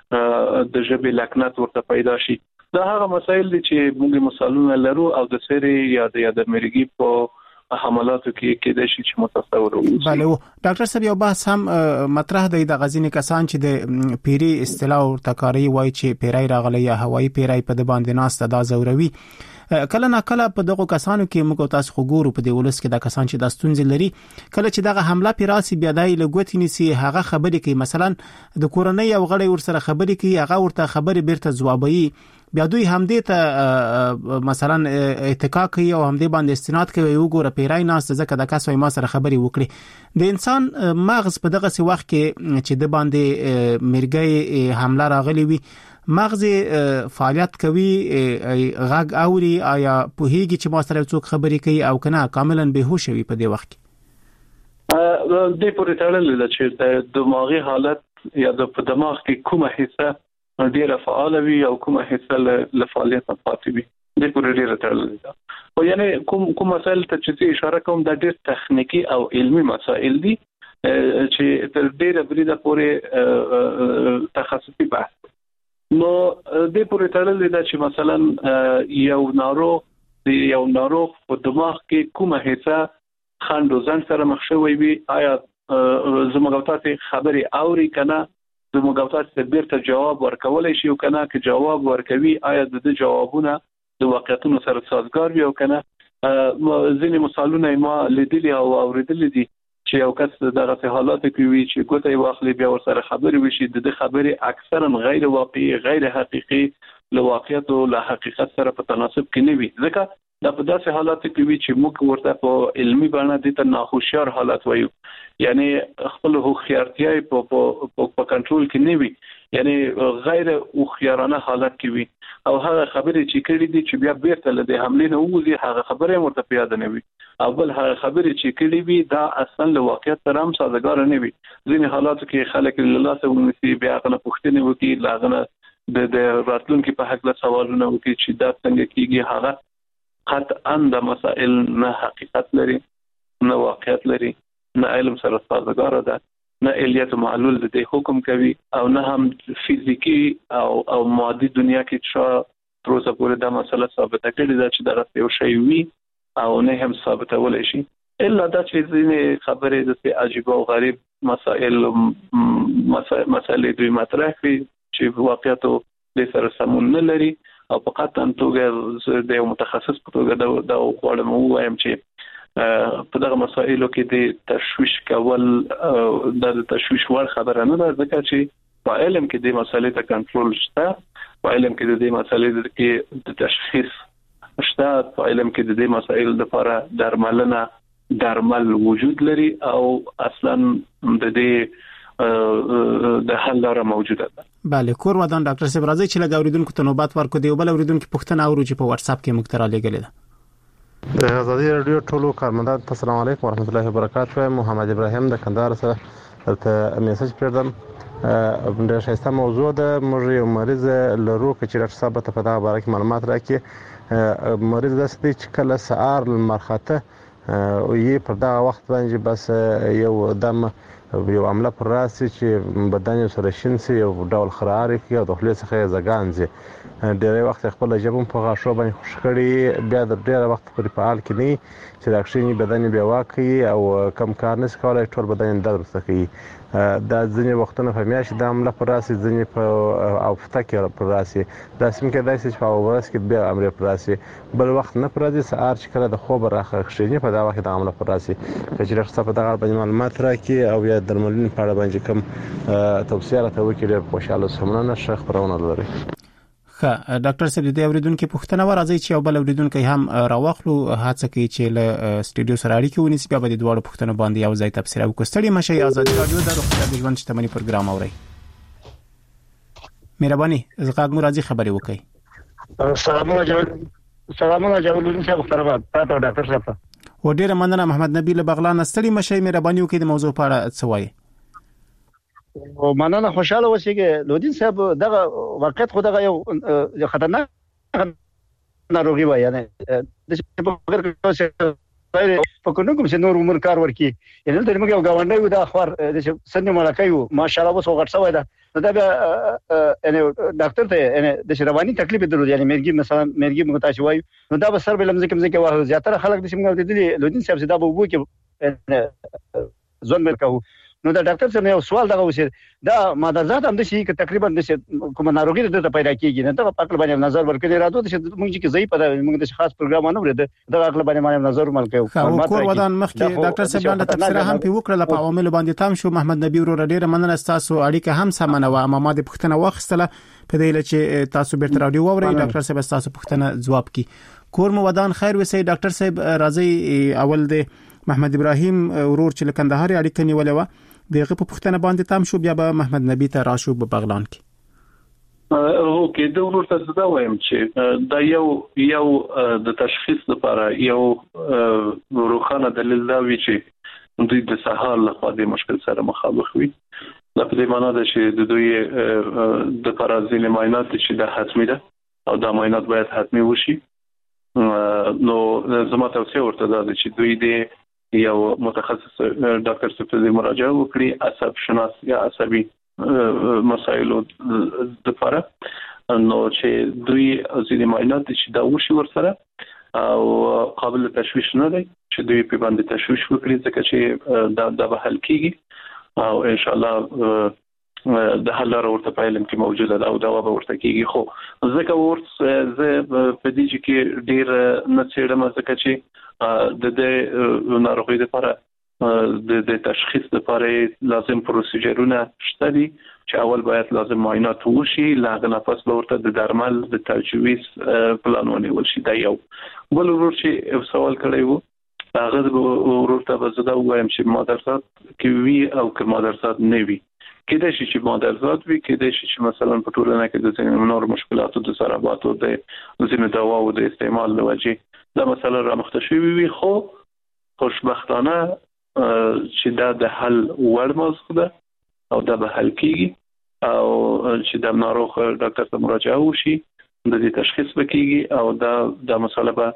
د ژبې لکنت ورته پیدا شي. دا هغه مسایل دي چې موږ مثالونه لرو او د سری یا د یادمرګي په حملاتو کې کې د شي چې متصور وو. بله ډاکټر صاحب یو بحث هم مطرح دی د غزینې کسان چې د پیری اصطلاح او تکاری وای چې پیرای راغلی یا هوایی پیرای په د باندې ناس دا زوروي. کله نه کله په دغه کسانو کې موږ تاسو خو ګورو په دې ولس کې د کسان چې د ستونزې لري کله چې دغه حمله پیراسي بیا دای لګوت نيسي هغه خبرې کوي مثلا د کورنۍ او غړي ور سره خبرې کوي هغه ورته خبرې بیرته جوابوي بیا دوی همدې ته مثلا اتکا کوي او همدې باندې استناد کوي وګوره پیرای ناس ځکه د کسوي ما سره خبرې وکړي. د انسان مغز په دغه سی وخت کې چې د باندې مرګي حمله راغلي وي مغز فعالیت کوي غږ اوري آیا په هیګي چې ما سره څوک خبرې کوي او کنه کاملا بهوش وي په دې وخت کې د پورې تړلې ده چې د دماغي حالت یا د دماغ کې کومه حصہ ډیره فعال وي او کومه حصہ له فعالیت پاتې وي د پورې ډیره تړلې ده. او یعنی کوم کوم مسائل ته چې اشاره کوم د ډیر تخنیکی او علمی مسائل دي چې تر ډیره بریده پورې تخصصي بحث. نو د پورې تړلې ده چې مثلا یو ناروغ د یو ناروغ په دماغ کې کومه حصہ خند او زنګ سره مخ شوی وي آیا زموږ تاسو خبري اوري کنه زموږ تاسو بیرته جواب ورکولای شي او کنه چې جواب ورکوي آیا د جوابونه د واقعیتونو سره سازگار وي او کنه. ځینې مثالونه ما لیدلي او اوریدلي دي چې یو کس دغه حالات کې وي چې ګوتې واخلي بیا ور سره خبرې وشي د خبرې اکثرا غیر واقعي غیر حقيقي له واقعیت او له حقیقت سره په تناسب کې نه وي ځکه دا په داسې حالات کې وي چې موږ ورته په علمي باندې د ناخوشیار حالت وایو یعنی خپل هوښیارتیا په په کنټرول کې نه وي یعنی غیر هوښیارانه حالت کې وي او هغه خبرې چې کړې دي چې بیا بیرته له دې حملې نه وځي هغه خبرې ورته پیاده نه وي او بل هغه خبرې چې کړې وي دا اصلا له واقعیت سره هم سازگار نه وي. ځینې حالاتو کې خلک له لاسه ونیسي بیا غنه پوښتنه وکړي لاغنه د د راتلونکو په حق له سوالونه وکړي چې دا څنګه کیږي هغه قطعا د مسائل نه حقیقت لري نه واقعیت لري نه علم سره سازگار ده نه الیت معلول د حکم کوي او نه هم فزیکی او او مادي دنیا کې چې تر اوسه پورې دا مسله ثابته کړې ده چې دا یو شی وي او نه هم ثابتول شي الا دا چې ځینې خبرې د عجیب او غریب مسائل مسائل دوی مطرح کړي چې واقعیتو د سره سمون نه لري او په قطعا توګه د یو متخصص په توګه دا غواړم وایم چې په دغه مسایلو کې د تشویش کول د تشویش ور خبره نه ده ځکه چې په علم کې د مسالې ته کنټرول شته په علم کې د مسالې کې د تشخیص شته په علم کې د مسایلو لپاره درملنه درمل وجود لري او اصلا د دې د حل لاره موجوده ده. بله کور ودان ډاکټر صاحب راځي چې لږ اوریدونکو ته نوبت ورکړو دی بل اوریدونکو پوښتنه اورو چې په واتس اپ کې مخترا لګلې ده. د ازادي رادیو ټولو کارمندان السلام علیکم ورحمت الله وبرکاته. محمد ابراهیم د کندهار څخه ته میسج پردم د شایسته موضوع ده موږ یو مریض لرو چې ډاکټر صاحب ته په دا باره کې معلومات راکړي مریض د سپیچ کله سهار مرخته او یې پر دا وخت باندې بس یو دم یو عمله پر راسي چې بدن سره شین سي یو ډول خراري کې او د خپل څخه زګان سي ډېر وخت خپل جبم په غاښو باندې خوش کړي بیا د ډېر وخت پورې فعال کړي چې د اکشنی بدن بیا واقعي او کم کار نس کولای ټول بدن درسته کوي دا ځینې وختونه په میاشت د عمله پر راسي ځینې په او فتکه پر راسي دا سم کې داسې چې په ورځ کې بیا امر پر راسي بل وخت نه پر راسي سهار چې کله د خوب راخه خشنی په دا وخت د عمله پر راسي چې رخصت په دغه باندې معلومات راکړي او یا درملین په اړه باندې کوم توصیه راته وکړي ډېر خوشاله سمونه شیخ پرونه لري. ښه ډاکټر صاحب د اوریدونکو پوښتنه ورځي چې یو بل اوریدونکو هم راوخلو هڅه کوي چې له سټډیو سره اړیکه ونیسي بیا به د دوه پوښتنو باندې یو ځای تفسیر وکړي. ستړي مشه آزادي رادیو د روغتیا د ژوند شتمنۍ پروګرام اوري. مهرباني زغاګ مرادي خبري وکړي. سلام علیکم. سلام علیکم صاحب محترم تاسو ډاکټر صاحب. و ډیره مننه محمد نبی له بغلان ستړي مشه مهرباني وکړي د موضوع په اړه څه وایي. او مننه خوشاله اوسئ لودین صاحب دغه واقعیت خو دغه یو خطرناک ناروغي وایي نه د څه په فکر کې په کوم کوم څه نور عمر کار ورکی یعنی د موږ یو گاونډي د اخبار د سن ملکایو ماشاءالله وسو غټ سوی دا دا یعنی ډاکټر ته یعنی د رواني تکلیف درلود یعنی مرګي مثلا مرګي موږ تاسو وایو نو دا به سر به لمزه کوم ځکه واه زیاتره خلک د سیمه د لودین صاحب دا به وو کې ځون ملکاو نو دا ډاکټر څنګه یو سوال دغه وسه دا مادرزاد هم د شي ک تقریبا د کوم ناروغي د پیدا کیږي نه دا په باندې نظر ورکړي راځو د موږ چې زی په موږ د خاص پروګرام نه ورته دا په باندې نظر ورکړو کور ودان مخکې ډاکټر صاحب لاندې تفسیر هم په وکړه په عوامل باندې تام شو محمد نبی ورو ډیره مننه تاسو اړیکه هم سمنه و اما ما د پښتنه واخستله په دې چې تاسو بیرته رادیو ووري ډاکټر صاحب تاسو پښتنه جواب کی کور مو ودان خیر وسې ډاکټر صاحب راځي اول د محمد ابراهیم ورور چې لکندهاري اړیکه نیولې و دغه په پښتنه باندې تام شو بیا به محمد نبی ته راشو په بغلان کې اوکې د ورور ته دا وایم چې دا یو یو د تشخیص لپاره یو روخانه دلیل دا وی چې دوی د سهار لخوا د مشکل سره مخامخ وي دا په دې معنی ده چې د دوی د پرازین معاینات چې د حتمی ده او دا معاینات باید حتمی وشي نو زما توصیه ورته ده چې دوی د یو متخصص ډاکټر څخه د مراجعه وکړي عصب شناس یا عصبي مسایلو لپاره نو چې دوی ځینې معاینات چې دا وشي ورسره او قابل تشویش نه دی چې دوی په باندې تشویش وکړي ځکه چې دا د حل کیږي او ان شاء الله د حل لپاره ورته په علم کې موجوده ده او دا به ورته کیږي خو ځکه ورته زه په دې کې ډیر نه څېړم ځکه چې د دې ناروغي لپاره د تشخیص لپاره لازم پروسیجرونه شته دي چې اول باید لازم معاینات وشي لاغه نفس به ورته د درمل د تجویز پلان ونیول شي دا یو بل ورور چې سوال کړی وو هغه ورور ته به زده وایم چې مادرزاد کې وی او که مادرزاد نه وي کله چې مادرزاد وي کله چې مثلا په ټولنه کې د ځینو نور مشکلاتو د سراباتو د ځینو دواو د استعمال لوجه دا مسله را مختشوي وي خو خوشبختانه چې دا د حل وړ موضوع ده او دا به حل کیږي او چې د ناروغ ډاکټر ته مراجعه وشي د دې تشخیص وکړي او دا د مسله به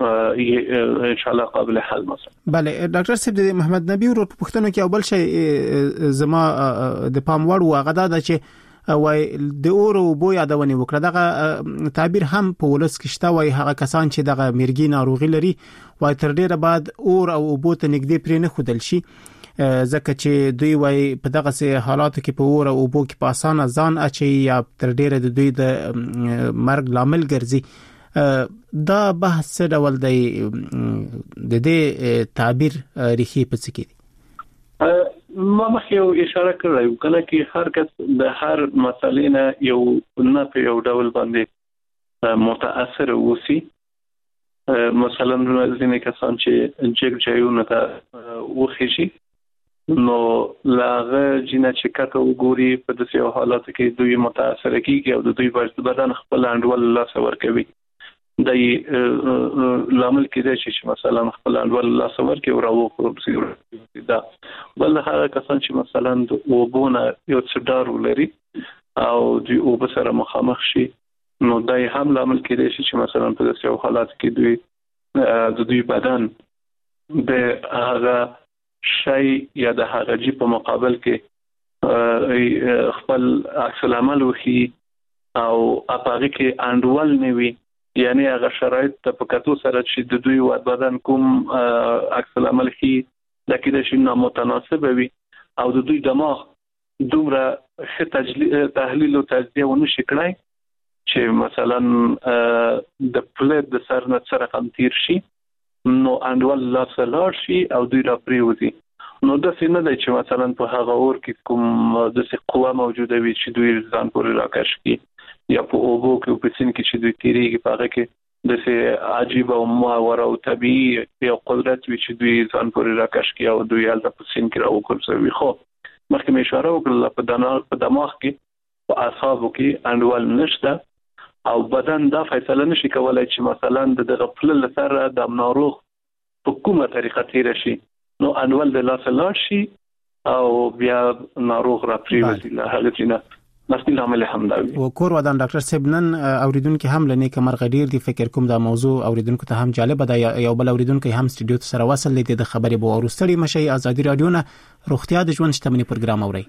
ان شاء الله قابل حل مثلا. بله ډاکټر صاحب د محمد نبی ورو په پښتنو کې اول شی زما د پام وړ واغه دا چې وای د اور او بو یادونه وکړه دغه تعبیر هم په ولس کې شته وای هغه کسان چې دغه مرګي ناروغي لري وای تر ډیره بعد اور او بو ته نږدې پرې نه خودل شي ځکه چې دوی وای په دغه سه حالاتو کې په اور او بو کې په اسانه ځان اچي یا تر ډیره د دوی د مرګ لامل ګرځي دا بحث ډول دی د دې تعبیر ریخي په څه کې ما مخکې یو اشاره کړې کله چې هر کس د هر مسلې نه یو نه په یو ډول باندې متاثر وسی مثلا ځینې کسان چې جګ ځایونه ته وخیږي نو لاغه جنہ چې کته وګوري په داسې حالاتو کې دوی متاثر کیږي او دوی په بدن خپل انډول الله سور کوي د لامل کې چې مثلا خپل انډول الله سور کوي او راوخوري دا بل هغه کسان چې مثلا د وبونه یو څډار ولري او دوی او سره مخامخ شي نو دای هم لامل کې چې مثلا په داسې حالاتو کې دوی د دوی بدن د هغه شي یا د هغه جی په مقابل کې خپل عکس العمل وخی او اپاغي کې انډول نیوي یعنی هغه شرایط په کتو سره چې د دوی ود بدن کوم عکس العمل کې د کېد شي نامتناسب وي او د دوی دماغ دومره ښه تحلیل او تجزیه ونه شي کړای چې مثلا د پلیټ د سر نه سره کم تیر شي نو انډول لا سلار شي او دوی را پریوزي نو د سینه د چې مثلا په هغه اور کې کوم د څه قوه موجوده وي چې دوی ځان پورې راکش کی یا په اوبو کې په سین کې چې دوی تیریږي په هغه کې د څه عجیب او ماور او طبيعي یو قدرت وي چې دوی ځان پورې راکش کی او دوی الته په سین کې راوکړي خو مخکې مې اشاره وکړه په دماغ په دماغ کې په اعصابو کې انډول نشته او بدن دا فیصله نشي کولای چې مثلا د غفلت سره د ناروغ په کومه طریقه تیر شي نو انول د لاس لاړ شي او بیا ناروغ را پریوزي له هغه څخه مسئله عمل همداوي او کور ودان ډاکټر سیبنن اوریدونکو هم لنی کمر غډیر دی فکر کوم دا موضوع اوریدونکو ته هم جالب ده یو بل اوریدونکو هم استودیو سره وصل لیدي د خبرې به ورستړي مشي ازادي رادیو نه روغتیا د ژوند شتمنۍ پروګرام اوري.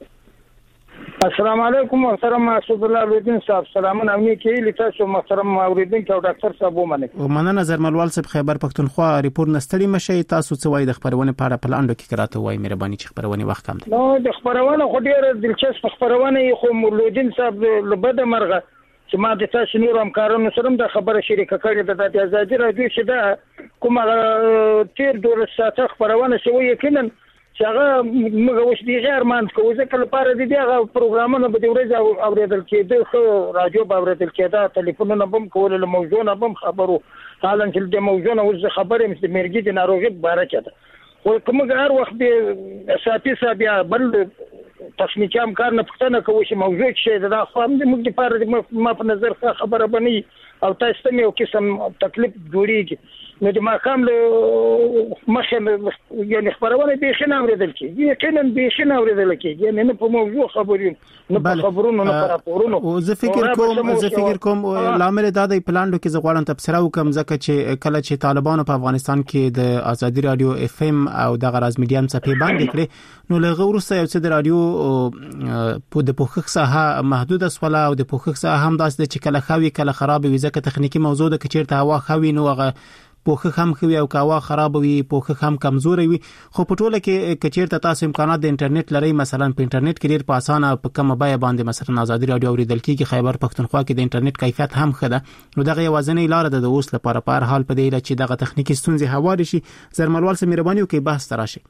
السلام علیکم محترم اسد الله الدین صاحب سلامونه امني کې لتاسو محترم اوریدونکو او ډاکټر صاحب ومنه ومنه نظر ملوال صاحب خیبر پختونخوا ریپورت نستړي مشي تاسو څه وای د خبرونه په اړه پلاندو کې کراته وای مهرباني چې خبرونه وخت کم دي نو د خبرونه خو ډیره دلچسپ خبرونه خو مولودین صاحب لبد مرغه چې ما د تاسو نور همکارانو سره د خبره شریکه کړې ده د ازادي رادیو چې دا کومه تیر دور ساعت خبرونه شوی یقینا چې هغه موږ اوس دی غیر مان کوو ځکه لپاره د دغه پروګرامونو په دې ورځ اوریدل کېده خو رادیو په اوریدل کېده ټلیفونونه بم کول له موضوعونه بم خبرو حالا چې د موضوعونه اوس خبرې مست مرګي د ناروغي باره کېده خو کوم هر وخت د اساتذه صاحب بل تخنیکی امکان نه پښتنه کوي چې موضوع چې دا خو موږ لپاره ما په نظر خبره بني او تاسو ته یو قسم تکلیف جوړیږي نو د ماقام له مخه یعنی خبرونه به خنه اوریدل کیږي یقینا به خنه اوریدل کیږي یعنی نه په موضوع خبرون نه په خبرونو نه په راپورونو او زه فکر کوم زه فکر کوم لامل دا د پلاندو کې زغوالن تبصره وکم ځکه چې کله چې طالبانو په افغانستان کې د ازادي رادیو اف ام او د غراز میډیم څخه باندې کړې نو لغه ورسته یو څه د رادیو په د پوښښ ساحه محدود اسوله او د پوښښ ساحه هم داسې چې کله خوي کله خراب وي ځکه تخنیکی موضوع د کچیرته هوا خوي نو هغه پوښښ هم خوي او کاوا خراب وي پوښښ هم کمزوري وي خو په ټوله کې کچیرته تاسو امکانات د انټرنیټ لري مثلا په انټرنیټ کې ډیر په اسانه په کومه بای باندې مثلا ازادي رادیو اوریدل کیږي خیبر پختونخوا کې د انټرنیټ کیفیت هم ښه ده نو دغه یوازینی لار ده د اوس لپاره په هر حال په دې چې دغه تخنیکی ستونزې هواري شي زرملوال سره مهرباني وکړئ بحث تراشي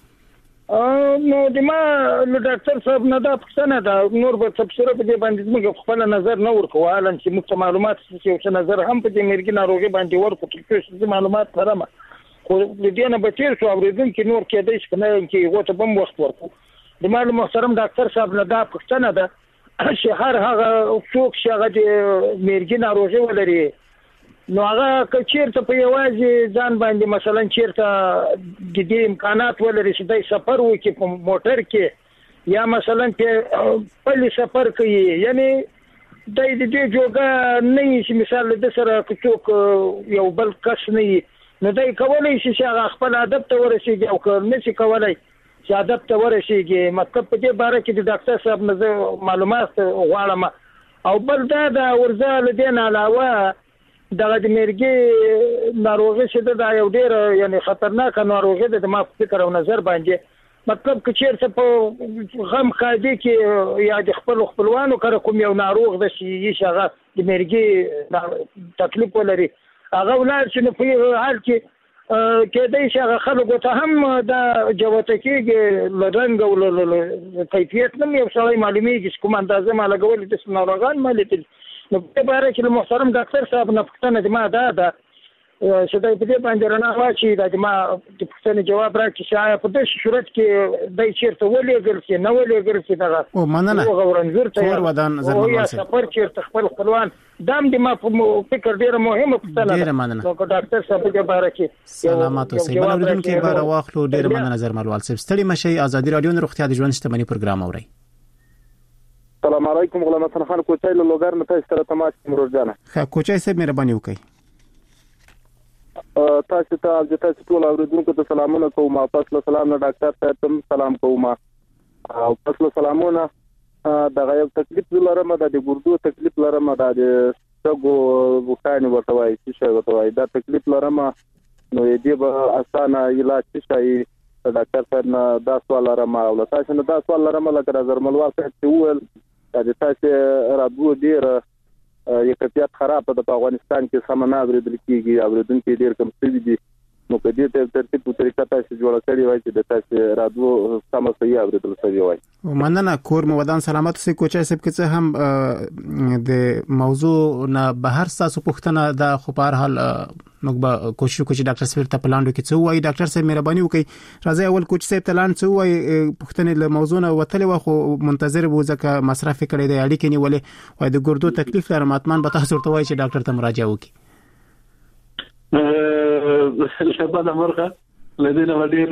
نو د ما له ډاکټر صاحب نه دا پښتنه دا نور به تفسیر په دې باندې موږ خپل نظر نه ورکوو حالان چې موږ معلومات څه نظر هم په دې مرګي ناروغي باندې ورکو چې معلومات سره خو د دې نه به تیر شو اوریدونکو نور کېدای شي نه کې غوته بم وخت ورکو د معلوم محترم ډاکټر صاحب نه دا پښتنه ده چې هر هغه څوک چې هغه د مرګي ناروغي ولري نو هغه کچیرته په یوازې ځان باندې مثلا چیرته د دې امکانات ولري چې د سفر وکړي په موټر کې یا مثلا په پل سفر کوي یعنی د دې جوګه نه چې مثال د سره څوک یو بل کس نه نو دای کولای شي چې هغه خپل ادب ته ورسیږي او کله نشي کولای چې ادب ته ورسیږي مطلب په دې باره کې د ډاکټر صاحب نه معلومات غواړم او بل دا د ورزه لدین علاوه دغه د مرګي ناروغي چې دا یو ډیر یعنی خطرناک ناروغي ده ما فکر او نظر باندې مطلب که چیرته په غم خادي کې یا د خپل خپلوانو کړه کوم یو ناروغ ده چې شغه د مرګي تکلیف ولري هغه ولر چې په حال کې کېدای شي هغه خلکو ته هم د جوته کې لرنګ او کیفیت نه یو څه معلومیږي کوم اندازه ما لګول د ناروغان مالتي نو په اړه چې محترم ډاکټر صاحب نه پښتنه د ما دا ده چې د دې باندې رڼا واچي د ما د پښتنه جواب راکړي چې په دې صورت کې د چیرته ولې ګرځي نه ولې ګرځي دا او مننه غورنځور ته اور ودان زموږ یا سفر چیرته خپل خپلوان دام د ما په فکر ډیره مهمه پښتنه ډیره مننه نو ډاکټر صاحب د باره کې سلامات اوسئ بل ورونکو بار واخلو ډیره مننه نظر ملوال صاحب ستړي مشي ازادي رادیو روغتیا د ژوند شتمنۍ پروګرام اوري السلام علیکم غلام حسن خان کوچای له لوګر نه تاسو سره تماس کوم ورځنه ښه کوچای صاحب مهرباني وکړئ تاسو ته د تاسو ټول اوریدونکو ته سلامونه کوم. پس له سلام نه ډاکټر صاحب ته سلام کوم. او پس له سلامونه د غیب تکلیف لرم، د ګردو تکلیف لرم، د سګو وکانې ورته وایي چې ورته وایي دا تکلیف لرم. نو دې به اسانه علاج شي. ډاکټر صاحب نه دا سوال لرم او تاسو نه دا سوال لرم لکه زرملوا صاحب وویل د تاسو رادیو ډیر یو کیفیت خراب ده په افغانستان کې، سم نه اوریدل کیږي، اوریدونکو ډیر کم ستې دي. نو په دې ته ترتیب په طریقه تاسو جوړ کړی وای چې د تاسو رادیو سم صحیح اوریدل شوی وای. مننه کور مو ودان سلامت سي کوچا سب کې هم د موضوع نه بهر تاسو پوښتنه د خو په هر حال موږ به کوشش وکړو چې ډاکټر صاحب ته پلاندو کې څه وایي. ډاکټر صاحب مهرباني وکړئ راځي اول کوچ صاحب ته لاند څه وایي پوښتنه له موضوع نه وتلې و خو منتظر وو ځکه مصرف کړي د اړیکې نیولې وای د ګردو تکلیف لرم اتمان به تاسو ورته وایي چې ډاکټر ته مراجعه وکړي. شباب مرغه لدينا ودير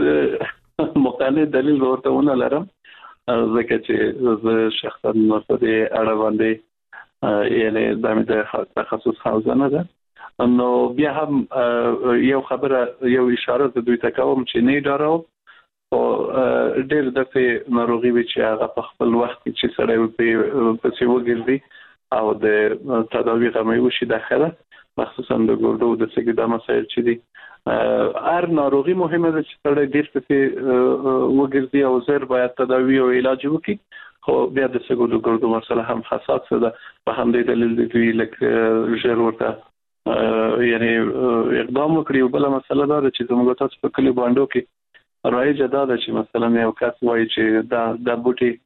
مقاله دلیل ورته ونه لرم ځکه چې زه شخصا مسودي اړه باندې یعنی د تخصص حوزه نه ده. نو بیا هم یو خبره یو اشاره د دوی ته کوم چې نه ډارو او ډېر دغه ناروغي وی چې هغه په خپل وخت چې سره په څه وګرځي او د تداوی غمي وشي داخله مخصوصا د ګردو د سګي د مسایل چې دي. هر ناروغي مهمه ده چې سره ډېر څه وګرځي او زر باید تداوی او علاج وکړي. خو بیا د سګو د ګردو مسله هم حساسه ده. په همدې دلیل دوی لکه ژر ورته یعنی اقدام وکړي. او بل مسله دا چې زموږ تاسو په کلی باندې کې رایج ده چې مثلا یو کس وایي چې دا د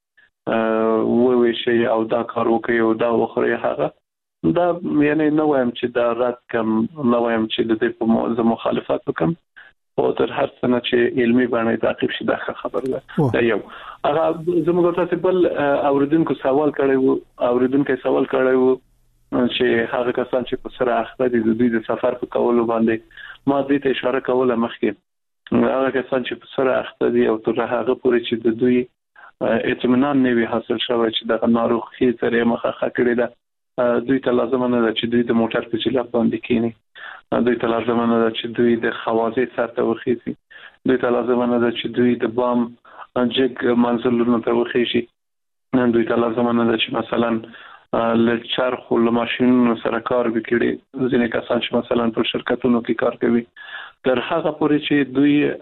بوټي ووي شي او دا کار وکړي او دا وخوري هغه دا یعنی نو وایم چې دا رات کم نو وایم چې د دې په موضوع مخالفت وکم او تر هر څه نه چې علمي باندې تعقیب شي دا خبر ده. دا یو هغه زموږ تاسو بل اوریدونکو سوال کړی وو اوریدونکو سوال کړی وو چې هغه کسان چې په سره اخته دي د دوی د سفر په کولو باندې ما دې ته اشاره کوله مخکې هغه کسان چې په سره اخته دي او تر هغه پورې چې د دوی اطمینان نه وي حاصل شوی چې د ناروغي سره مخه کړی ده دوی ته لازم نه ده چې دوی د موټر په چلپ باندې کینی. دوی ته لازم نه ده چې دوی د خوازې سره وخیږي. دوی ته لازم نه ده چې دوی د بام جګ منزلونو ته وخیږي. دوی ته لازم نه ده چې مثلا ل چرخ او ل ماشينونو سره کار وکړي. ځینې کسان چې مثلا په شرکتونو کې کار کوي تر هغه پورې چې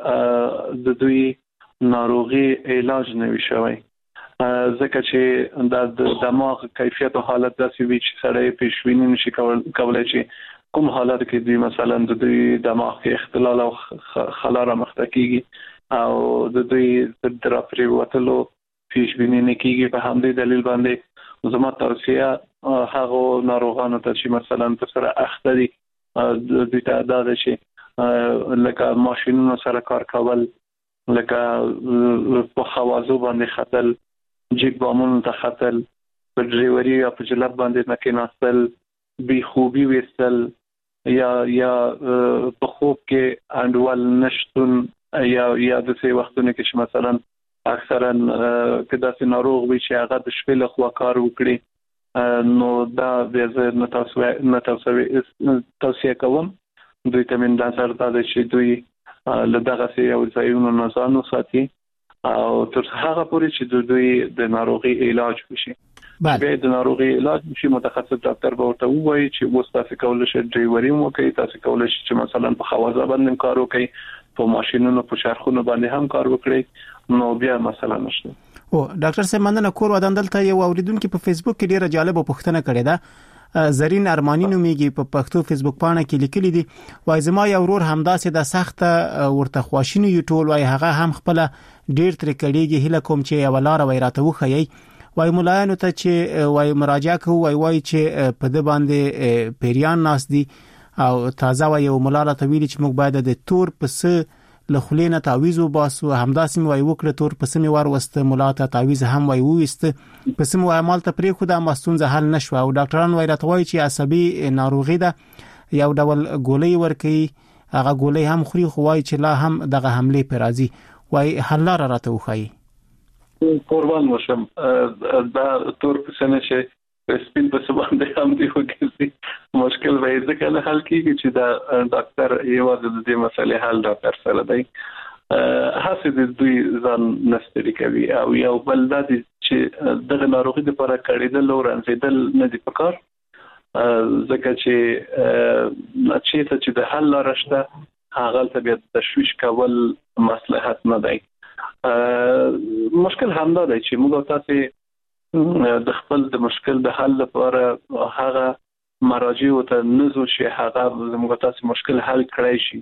دوی د دوی ناروغي علاج نه وي شوی ځکه چې د دماغ کیفیت او حالت داسې وي چې سړی پېښوینه نشي کولای چې کوم حالت کې دوی مثلا د دوی دماغ کې اختلال او خلاره مخته کیږي او د دوی د درافري وتلو پېښوینه نه کیږي. په همدې دلیل باندې زما توصیه هغه ناروغانو ته چې مثلا په سره اخته دي د دې تعداد چې لکه ماشينونو سره کار کول لکه په خوازو باندې خطل جګ بامونو ته خطل په ډریوري یا په جلب باندې نکیناستل بي خوبي وستل یا یا په خوب کې انډول نشټون یا یا د څه وختونو کې مثلا اکثرا کدا سي ناروغ وي چې هغه د شپې له خوا کار وکړي نو دا د نتاسو نتاسو توصيه کوم دوی ته من نظر دا چې دوی له دغه سي او ځایونو نه ځانو ساتي او تر هغه پورې چې د دوی د ناروغي علاج وشي. به د ناروغي علاج وشي متخصص ډاکټر به ورته وایي چې وو تاسو کولای شئ ډریوري مو کوي تاسو کولای شئ چې مثلا په خوازه باندې کار وکړي په ماشينونو په چرخونو باندې هم کار وکړي نو بیا مثلا نشته. او ډاکټر صاحب مننه کور ودان دلته یو اوریدونکو په فیسبوک کې ډیره جالب پوښتنه کړې ده. زرین ارمانی نومیږي په پښتو فیسبوک پاڼه کې لیکلي دي وای زما یو ورور همداسې د سخته ورته خواشینی یو ټول وای هغه هم خپل ډیر تر کړيږي هله کوم چې یو لار وای راته وخی وای مولایانو ته چې وای مراجعه کوي وای وای چې په د باندې پیریان ناس دي او تازه وای یو مولانا طویل چې موږ باید د تور پس له خلینه تعویذ وباسو همداسې وای وکړه تور پس می وار وست مولا ته تعویذ هم وای وست پس مو عمل ته پرې خو د مستونزه حل نشو او ډاکټران وای راته وای چې عصبي ناروغي ده یو ډول ګولۍ ورکي هغه ګولۍ هم خوري خو وای چې لا هم دغه حمله پر راځي وای حل را راته وخی. قربان وشم دا تور پس نه شي سپین په سبا باندې هم دی وکړي مشکل به ځکه نه حل کیږي چې دا ډاکټر یوازې د دې مسلې حل ډاکټر سره دی. هڅه د دوی ځان نستری کوي او یو بل د چې د ناروغي لپاره کړیدل او رانځیدل نه دی پکار، ځکه چې چې چې د حل لاره شته هغه ته بیا تشویش کول مصلحت نه دی. مشکل همدا دی چې موږ تاسو د خپل د مشکل د حل لپاره هغه مراجع ته نزو شي، هغه موږ تاسو مشکل حل کړی شي،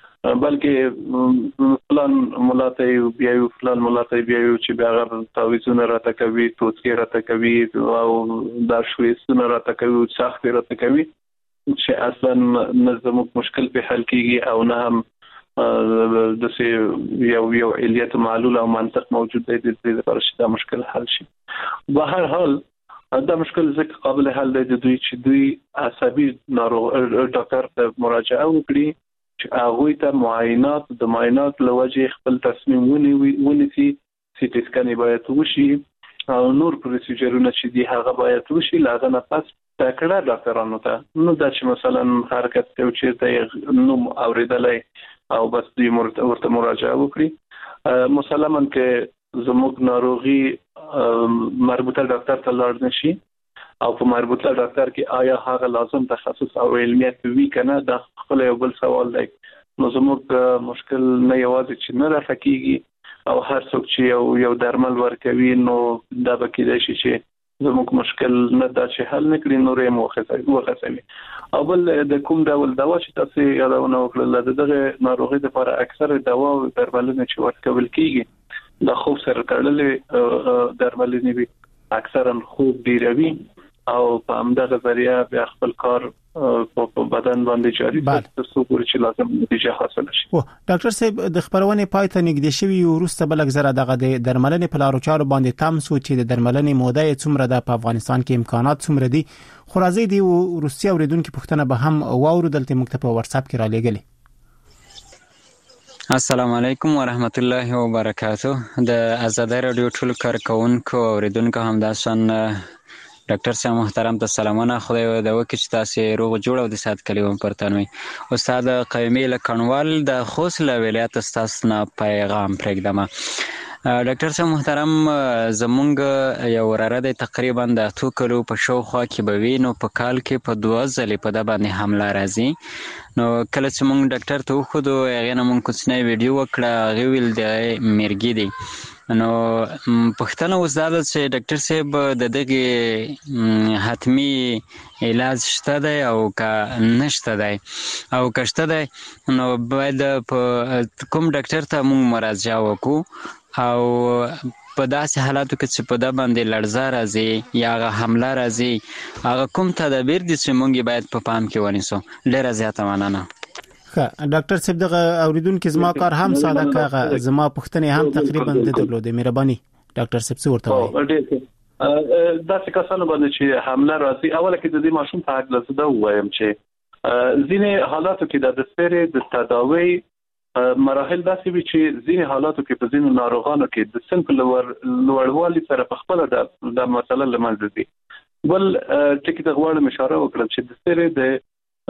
بلکې فلان ملاته بیاو فلان ملاته بیاو چې بیا هغه تعویذونه راته کوي، توڅکې راته کوي او دا شويسونه راته کوي، سخت راته کوي چې اصلا نظم مشکل په حل کیږي او نه هم د څه یو یو علیت معلول او منطق موجود دی د دې لپاره چې دا مشکل حل شي. په هر حال دا مشکل ځکه قابل حل دی د دوی چې دوی عصبي ناروغ ډاکټر ته مراجعه وکړي چې هغه ته معاینات د معاینات لوجه خپل تصمیم ونیسي، سی ټي سکان باید وشي او نور پروسیجرونه چې دی هغه باید وشي. لاغه نه پس تکړه ډاکټرانو ته نو دا چې مثلا حرکت کوي چې نوم اوریدلای او بس دوی ورته مراجعه وکړي. مسلماً کې زموږ ناروغي مربوطه ډاکټر ته لاړ نشي او په مربوطه ډاکټر کې آیا هغه لازم تخصص او علمیت وی کنه، دا خپل یو بل سوال دی. نو زموږ مشکل نه یوازې چې نه راځي او هر څوک چې یو یو درمل ورکوي نو دا به کېدای شي چې زموږ مشکل نه دا چې حل نکړي نورې موخه وخصوي. او بل د کوم ډول دوا چې تاسو یادونه وکړل دغه ناروغي لپاره اکثر دوا او درملونه چې ورکول کیږي د خوب سره تړلې درملونه وي، اکثرا خوب ډیروي او په همدغه ذریعہ بیا خپل کار په بدن باندې جاری ترڅو پورې چې لازم نتیجه حاصل شي. او ډاکټر صاحب د خبرونه پای ته نږدې شوی ورسته بلک زره دغه د درملنې په لارو چارو باندې تام سو چې د درملنې موده یې څومره ده په افغانستان کې امکانات څومره دي، خو راځي دی روسي اوریدونکو پوښتنه به هم واورو دلته مکتب په واتس اپ کې را لګلې. السلام علیکم ورحمت الله وبرکاته. د آزادۍ رادیو ټول کارکونکو اوریدونکو همداسن ډاکټر صاحب محترم ته سلامونه، خدای دې وکړي چې تاسو روغ جوړ او د صحت کلیوم پرتنوي. استاد قیومي لکنوال د خوست له ولایت استاسنا پیغام پرېږدم. ډاکټر صاحب محترم زمونږ یو وراره دی تقریبا د اتو کلو په شاوخوا کې به وي، نو په کال کې په دوه ځلې په ده باندې حمله راځي. نو کله چې مونږ ډاکټر ته وښودو هغې نه مونږ کوچنی ویډیو وکړه، هغې ویل د مرګي دی. نو پښتنه اوس دا ده چې ډاکټر صاحب د دغې حتمی علاج شته دی او که نشته دی، او که شته دی نو باید په کوم ډاکټر ته مونږ مراجعه وکړو او په داسې حالاتو کې چې په ده باندې لړزه راځي یا هغه حمله راځي هغه کوم تدابیر دي چې مونږ باید په پام کې ونیسو؟ ډېره زیاته مننه. ښه ډاکټر صاحب دغه اوریدونکو زما کار هم ساده کاغه زما پوښتنې هم تقریبا د درلودې. مهرباني ډاکټر صاحب څه ورته وایي؟ دا څه کسانو باندې چې حمله راځي، اوله کې د دې ماشوم په حق لزده وایم چې ځینې حالاتو کې د سپېرې د تداوی مراحل داسې وي چې ځینې حالاتو کې په ځینو ناروغانو کې د سن په لوړوالي سره په خپل د مسله لمنځه ځي. بل ټکی ته غواړم اشاره وکړم چې د سپېرې د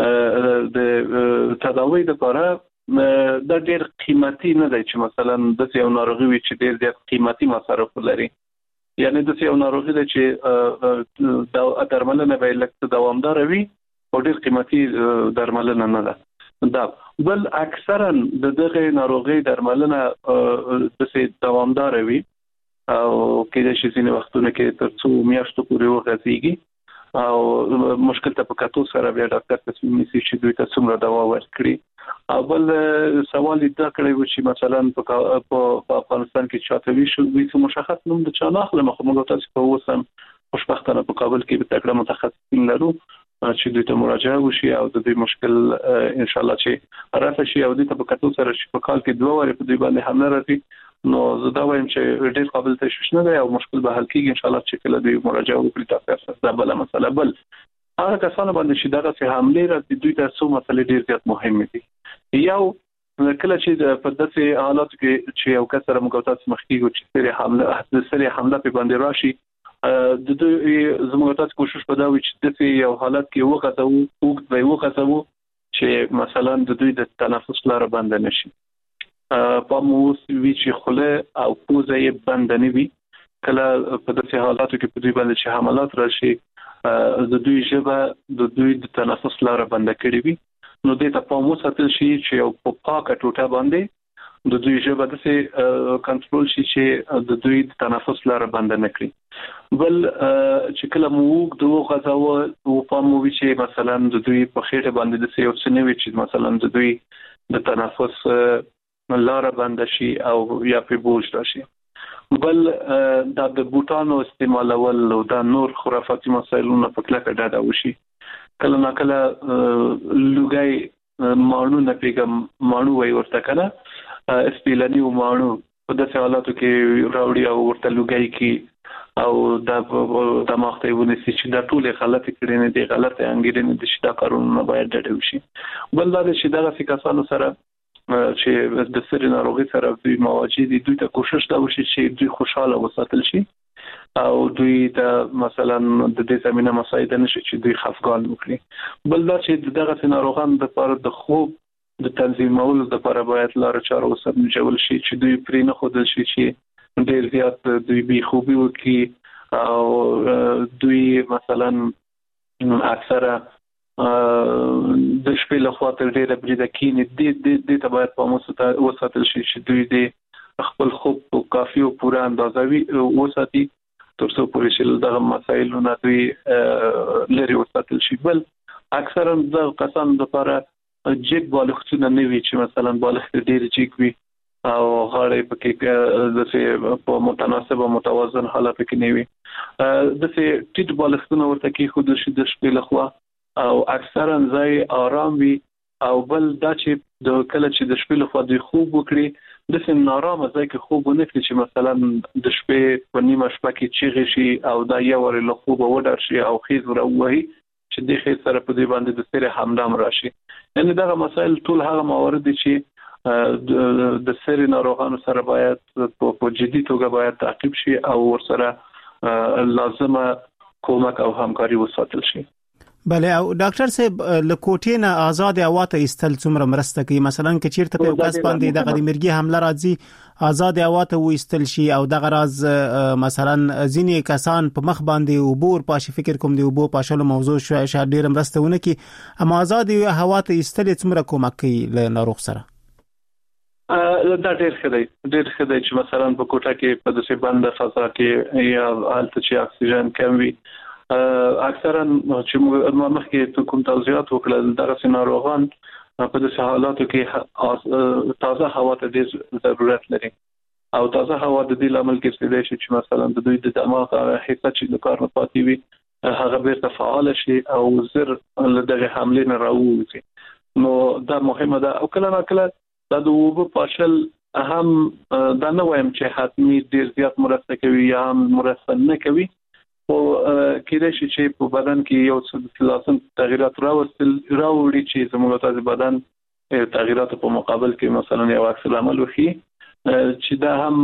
د تداوی لپاره دا ډېر قیمتي نه دی چې مثلا د یو ناروغي وي چې ډېر زیات قیمتي مصارف لري، یعنی د یو ناروغي دی چې د درملنه به لکه دوامدار وي او ډېر قیمتي درملنه نه ده. دا بل اکثرا د دغه ناروغي درملنه د دوامدار وي او کله چې ځینې وختونه کې تر څو میاشتو پورې وغځيږي او مشکل ته په کتو سره بیا ډاکټر تصمیم نیسي چې دوی ته څومره دوا ورکړي. او بل سوال دا کړی و چې مثلا په افغانستان کې چاته وی شو وی څه مشخص نوم د چا نه اخلم، خو موږ تاسو په اوسم خوشبختانه په کابل کې به تکړه متخصصین لرو چې دوی ته مراجعه وشي او د دې مشکل ان شاء الله چې رافع شي او دوی ته په کتو سره چې په کال کې دوه واره په دوی باندې حمله راځي. نو زه دا وایم چې ډېر قابل تشویش نه دی او مشکل به حل کیږي ان شاء الله چې کله دوی مراجعه وکړي تاسو دا بل مسله. بل هغه کسانو باندې چې دغه څه حمله راځي دوی ته څو مسلې ډېر زیات مهمه دي. یو کله چې په داسې حالاتو کې چې یو کس سره موږ تاسو مخکې چې سری حمله د سری حمله په باندې راشي د دوی زموږ تاسو کوشش پداوي چې د یو حالت کې وغځو وګت به وغځو چې مثلا د دوی د تنفس لاره بند نشي په موس وی چې خله او پوزه یې بند نه وي کله په داسې حالاتو کې په دوی باندې چې حملات راشي د دوی ژبه د دوی د تنفس لاره بند کړي وي نو د ته په موس ساتل شي چې یو په پاکه ټوټه باندې د دوی ژبه د سي کنټرول شي چې د دوی د تنفس لاره بند نه کړي بل چې کله موږ دوه غزاوه او په مو وی چې مثلا د دوی په خېټه باندې د سي او سنوي چې مثلا د دوی د تنفس لاره بند شي او یا په بوج راشي بل د د بوټانو استعمالول او د نور خرافاتي مسایلونو په کله کې ډاډه وشي کله نه کله لوګي مانو نه پیغام مانو وي ورته کنه سپیلنی او مانو په داسې حالاتو کې راوړي او ورته لوګي کې او د د مخته ونیسي چې د ټول غلطي کړي نه دي غلطه انګیرنه د شته کارونه باید ډډه وشي بل دا چې دغه فکاسانو سره چې د سری ناروغي سره د مواجهه دي دوی ته کوشش دا وشي چې دوی خوشاله وساتل شي او دوی ته مثلا د دې زمينه مساعده نشي چې دوی خفقان وکړي بل دا چې دغه ناروغان د لپاره د خوب د تنظیمولو د لپاره باید لار چارو سره جوړ شي چې دوی پرې نه خودل شي چې ډېر زیات دوی به خوبي وکړي او دوی مثلا اکثره د شپې له خوا تر ډېره بریده کینی د د د باید په موسه وساتل شي چې دوی د خپل خوب او کافي او پوره اندازوي وساتي تر څو پوره شي دغه مسایلونه دوی لري وساتل شي بل اکثرا د قسم د لپاره جګ بالښتونه نه وي چې مثلا بالښت ډېر جګ وي او غاړې پکې د څه په متناسب او متوازن حالت کې نه وي د څه ټیټ بالښتونه ورته کې خود شي د شپې لخوا او اکثرا ځای آرام وي او بل دا چې د کله چې د شپې لخوا د خوب وکړي د څه نارام ځای کې خوب نه کړي چې مثلا د شپې په نیمه شپه کې چیغې شي او دا یو ور له خوب وډر شي او خیز وروهي چې د خې سره په دې باندې د سره حملام راشي یعنی دا مسائل ټول هغه موارد دي چې د سری ناروغانو سره باید په جدي توګه باید تعقیب شي او ورسره لازمه کومک او همکاري وساتل شي بله او ډاکټر صاحب لکوټې نه آزاد اواته استل څومره مرسته کوي مثلا که چیرته په کس باندې د غریمرګي حمله راځي آزاد اواته و استل شي او د غراز مثلا ځینې کسان په مخ باندې وبور پاش فکر کوم دی وبو پاشلو موضوع شو شاید ډیر مرستهونه کی اما آزاد اواته استل څومره کومک کوي له ناروغ سره دا ډیر خدای ډیر خدای چې مثلا په کوټه کې په داسې بنده فضا کې یا حالت چې اکسیجن کم وي اکثرا چې موږ مخکې کوم توضیحات وکړل دغه ناروغان په داسې حالاتو کې تازه هوا ته ډېر ضرورت لري او تازه هوا د دې لامل کې چې مثلا د دوی د دماغ حصہ چې د کار نه پاتې وي هغه بیرته فعال شي او زر دغه حمله نه راوځي نو دا مهمه ده او کله کله دا د وبو پاشل اهم دا نه وایم چې حتمی ډېر زیات مرسته کوي یا هم مرسته نه کوي او کله چې په بدن کې یو څه لازم تغیرات راوستل راوړي چې زموږ د بدن تغیرات په مقابل کې مثلا یو عکس العمل وکړي چې دا هم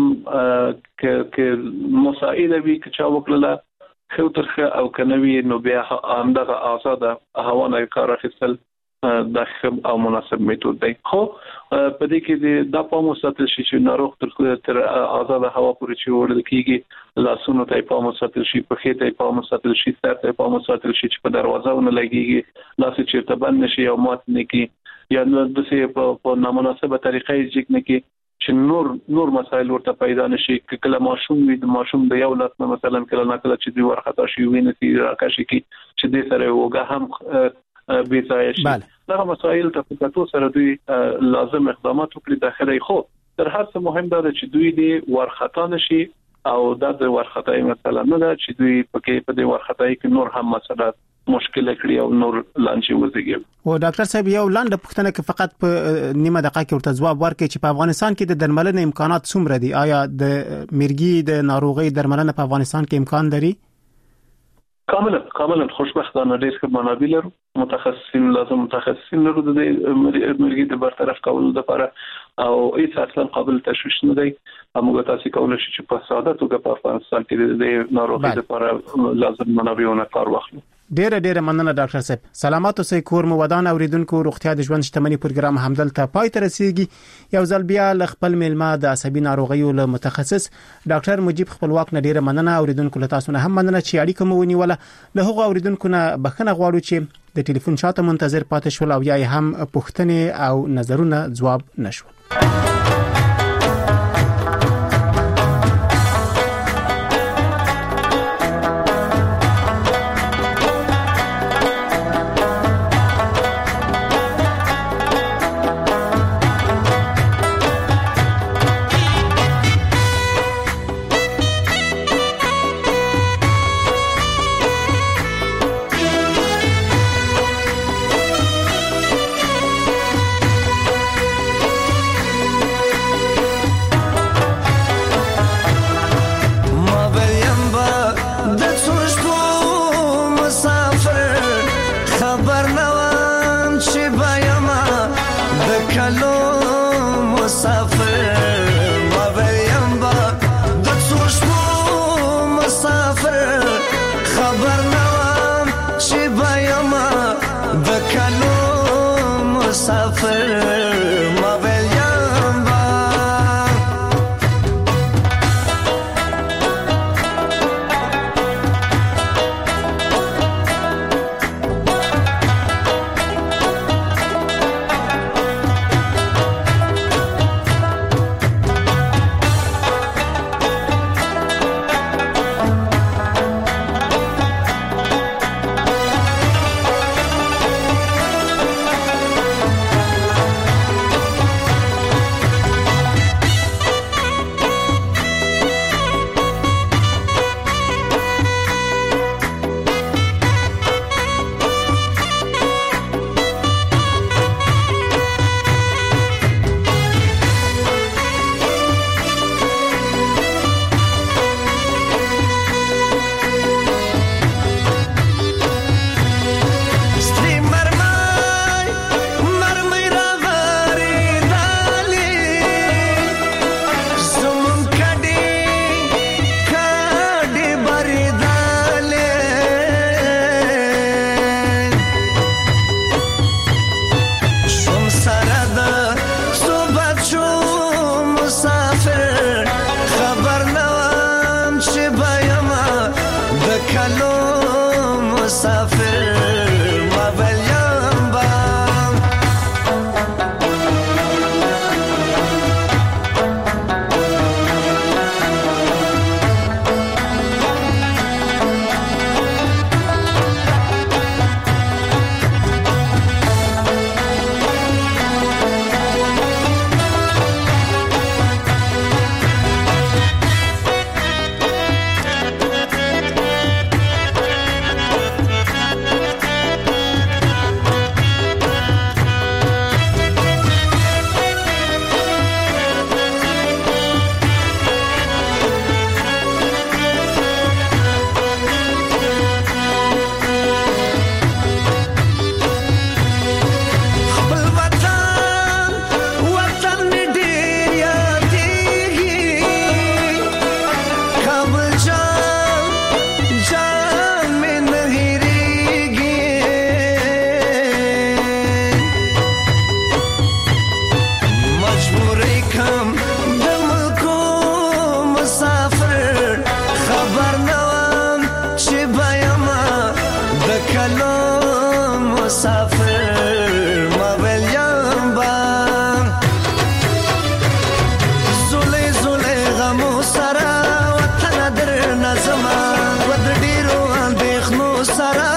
ک مساعده وي چې چا وکړه خو ترخه او کنوي نو بیا همدغه آزاد هوا نه کار اخیستل د خم او مناسب میتود دی خو په دې کې د پامو ساتل شي چې ناروغ تر تر آزاد هوا پورې چې وړل کیږي لاسونو ته پامو ساتل شي په خېټه ته پامو ساتل شي سر ته پامو ساتل شي چې په دروازه ونه لګيږي لاس چې ته بند نشي او مات نه کی یا د څه په نامناسبه طریقې ځګ نه کی چې نور نور مسایل ورته پیدا نشي کله ماشوم وي د ماشوم د یو لاس مثلا کله نه کله چې دوی ورخطا شي ویني چې راکشي کی چې دې سره وګه هم بیځای شي دا مسایل ته په تاسو سره دوی لازم اقدامات وکړي داخلي خو تر هر څه مهم ده چې دوی دې ورخطا نشي او د ورخطای مثلا نه ده چې دوی پکې په دې ورخطای کې نور هم مسله مشکل کړی او نور لانچې وزګي او ډاکټر صاحب یو لاندې پوښتنه کې فقط په نیمه دقیقه کې ورته جواب ورکړي چې په افغانستان کې د درملنې امکانات څومره دي آیا د مرګي د ناروغي درملنه په افغانستان کې امکان لري کاملا کاملا خوشبختانه ډېر ښه منابع لرو، متخصصین لازم متخصصین لرو د مرګي د برطرف کولو لپاره او هیڅ اصلا قابل تشویش نه دی. موږ تاسو کولای شو چې په ساده توګه په افغانستان کې د ناروغي لپاره لازم منابعونه کار واخلو. ډېر ډېر مننه ډاکټر صاحب. سلامات اوسئ. کور مو ودان اوریدونکو، روغتیا د ژوند شتمنۍ پروګرام همدلته پای ته رسیدي. یو ځل بیا ل خپل میلمه د عصبي ناروغیو له متخصص ډاکټر مجيب خپلواک نه ډېر مننه. اوریدونکو له تاسو نه هم مننه چې اړیکه مو ونیوله. له هغو اوریدونکو نه بخښنه غواړو چې د ټلیفون شاته منتظر پاتې شول او یا هم پوښتنې او نظرونه جواب نشو. سره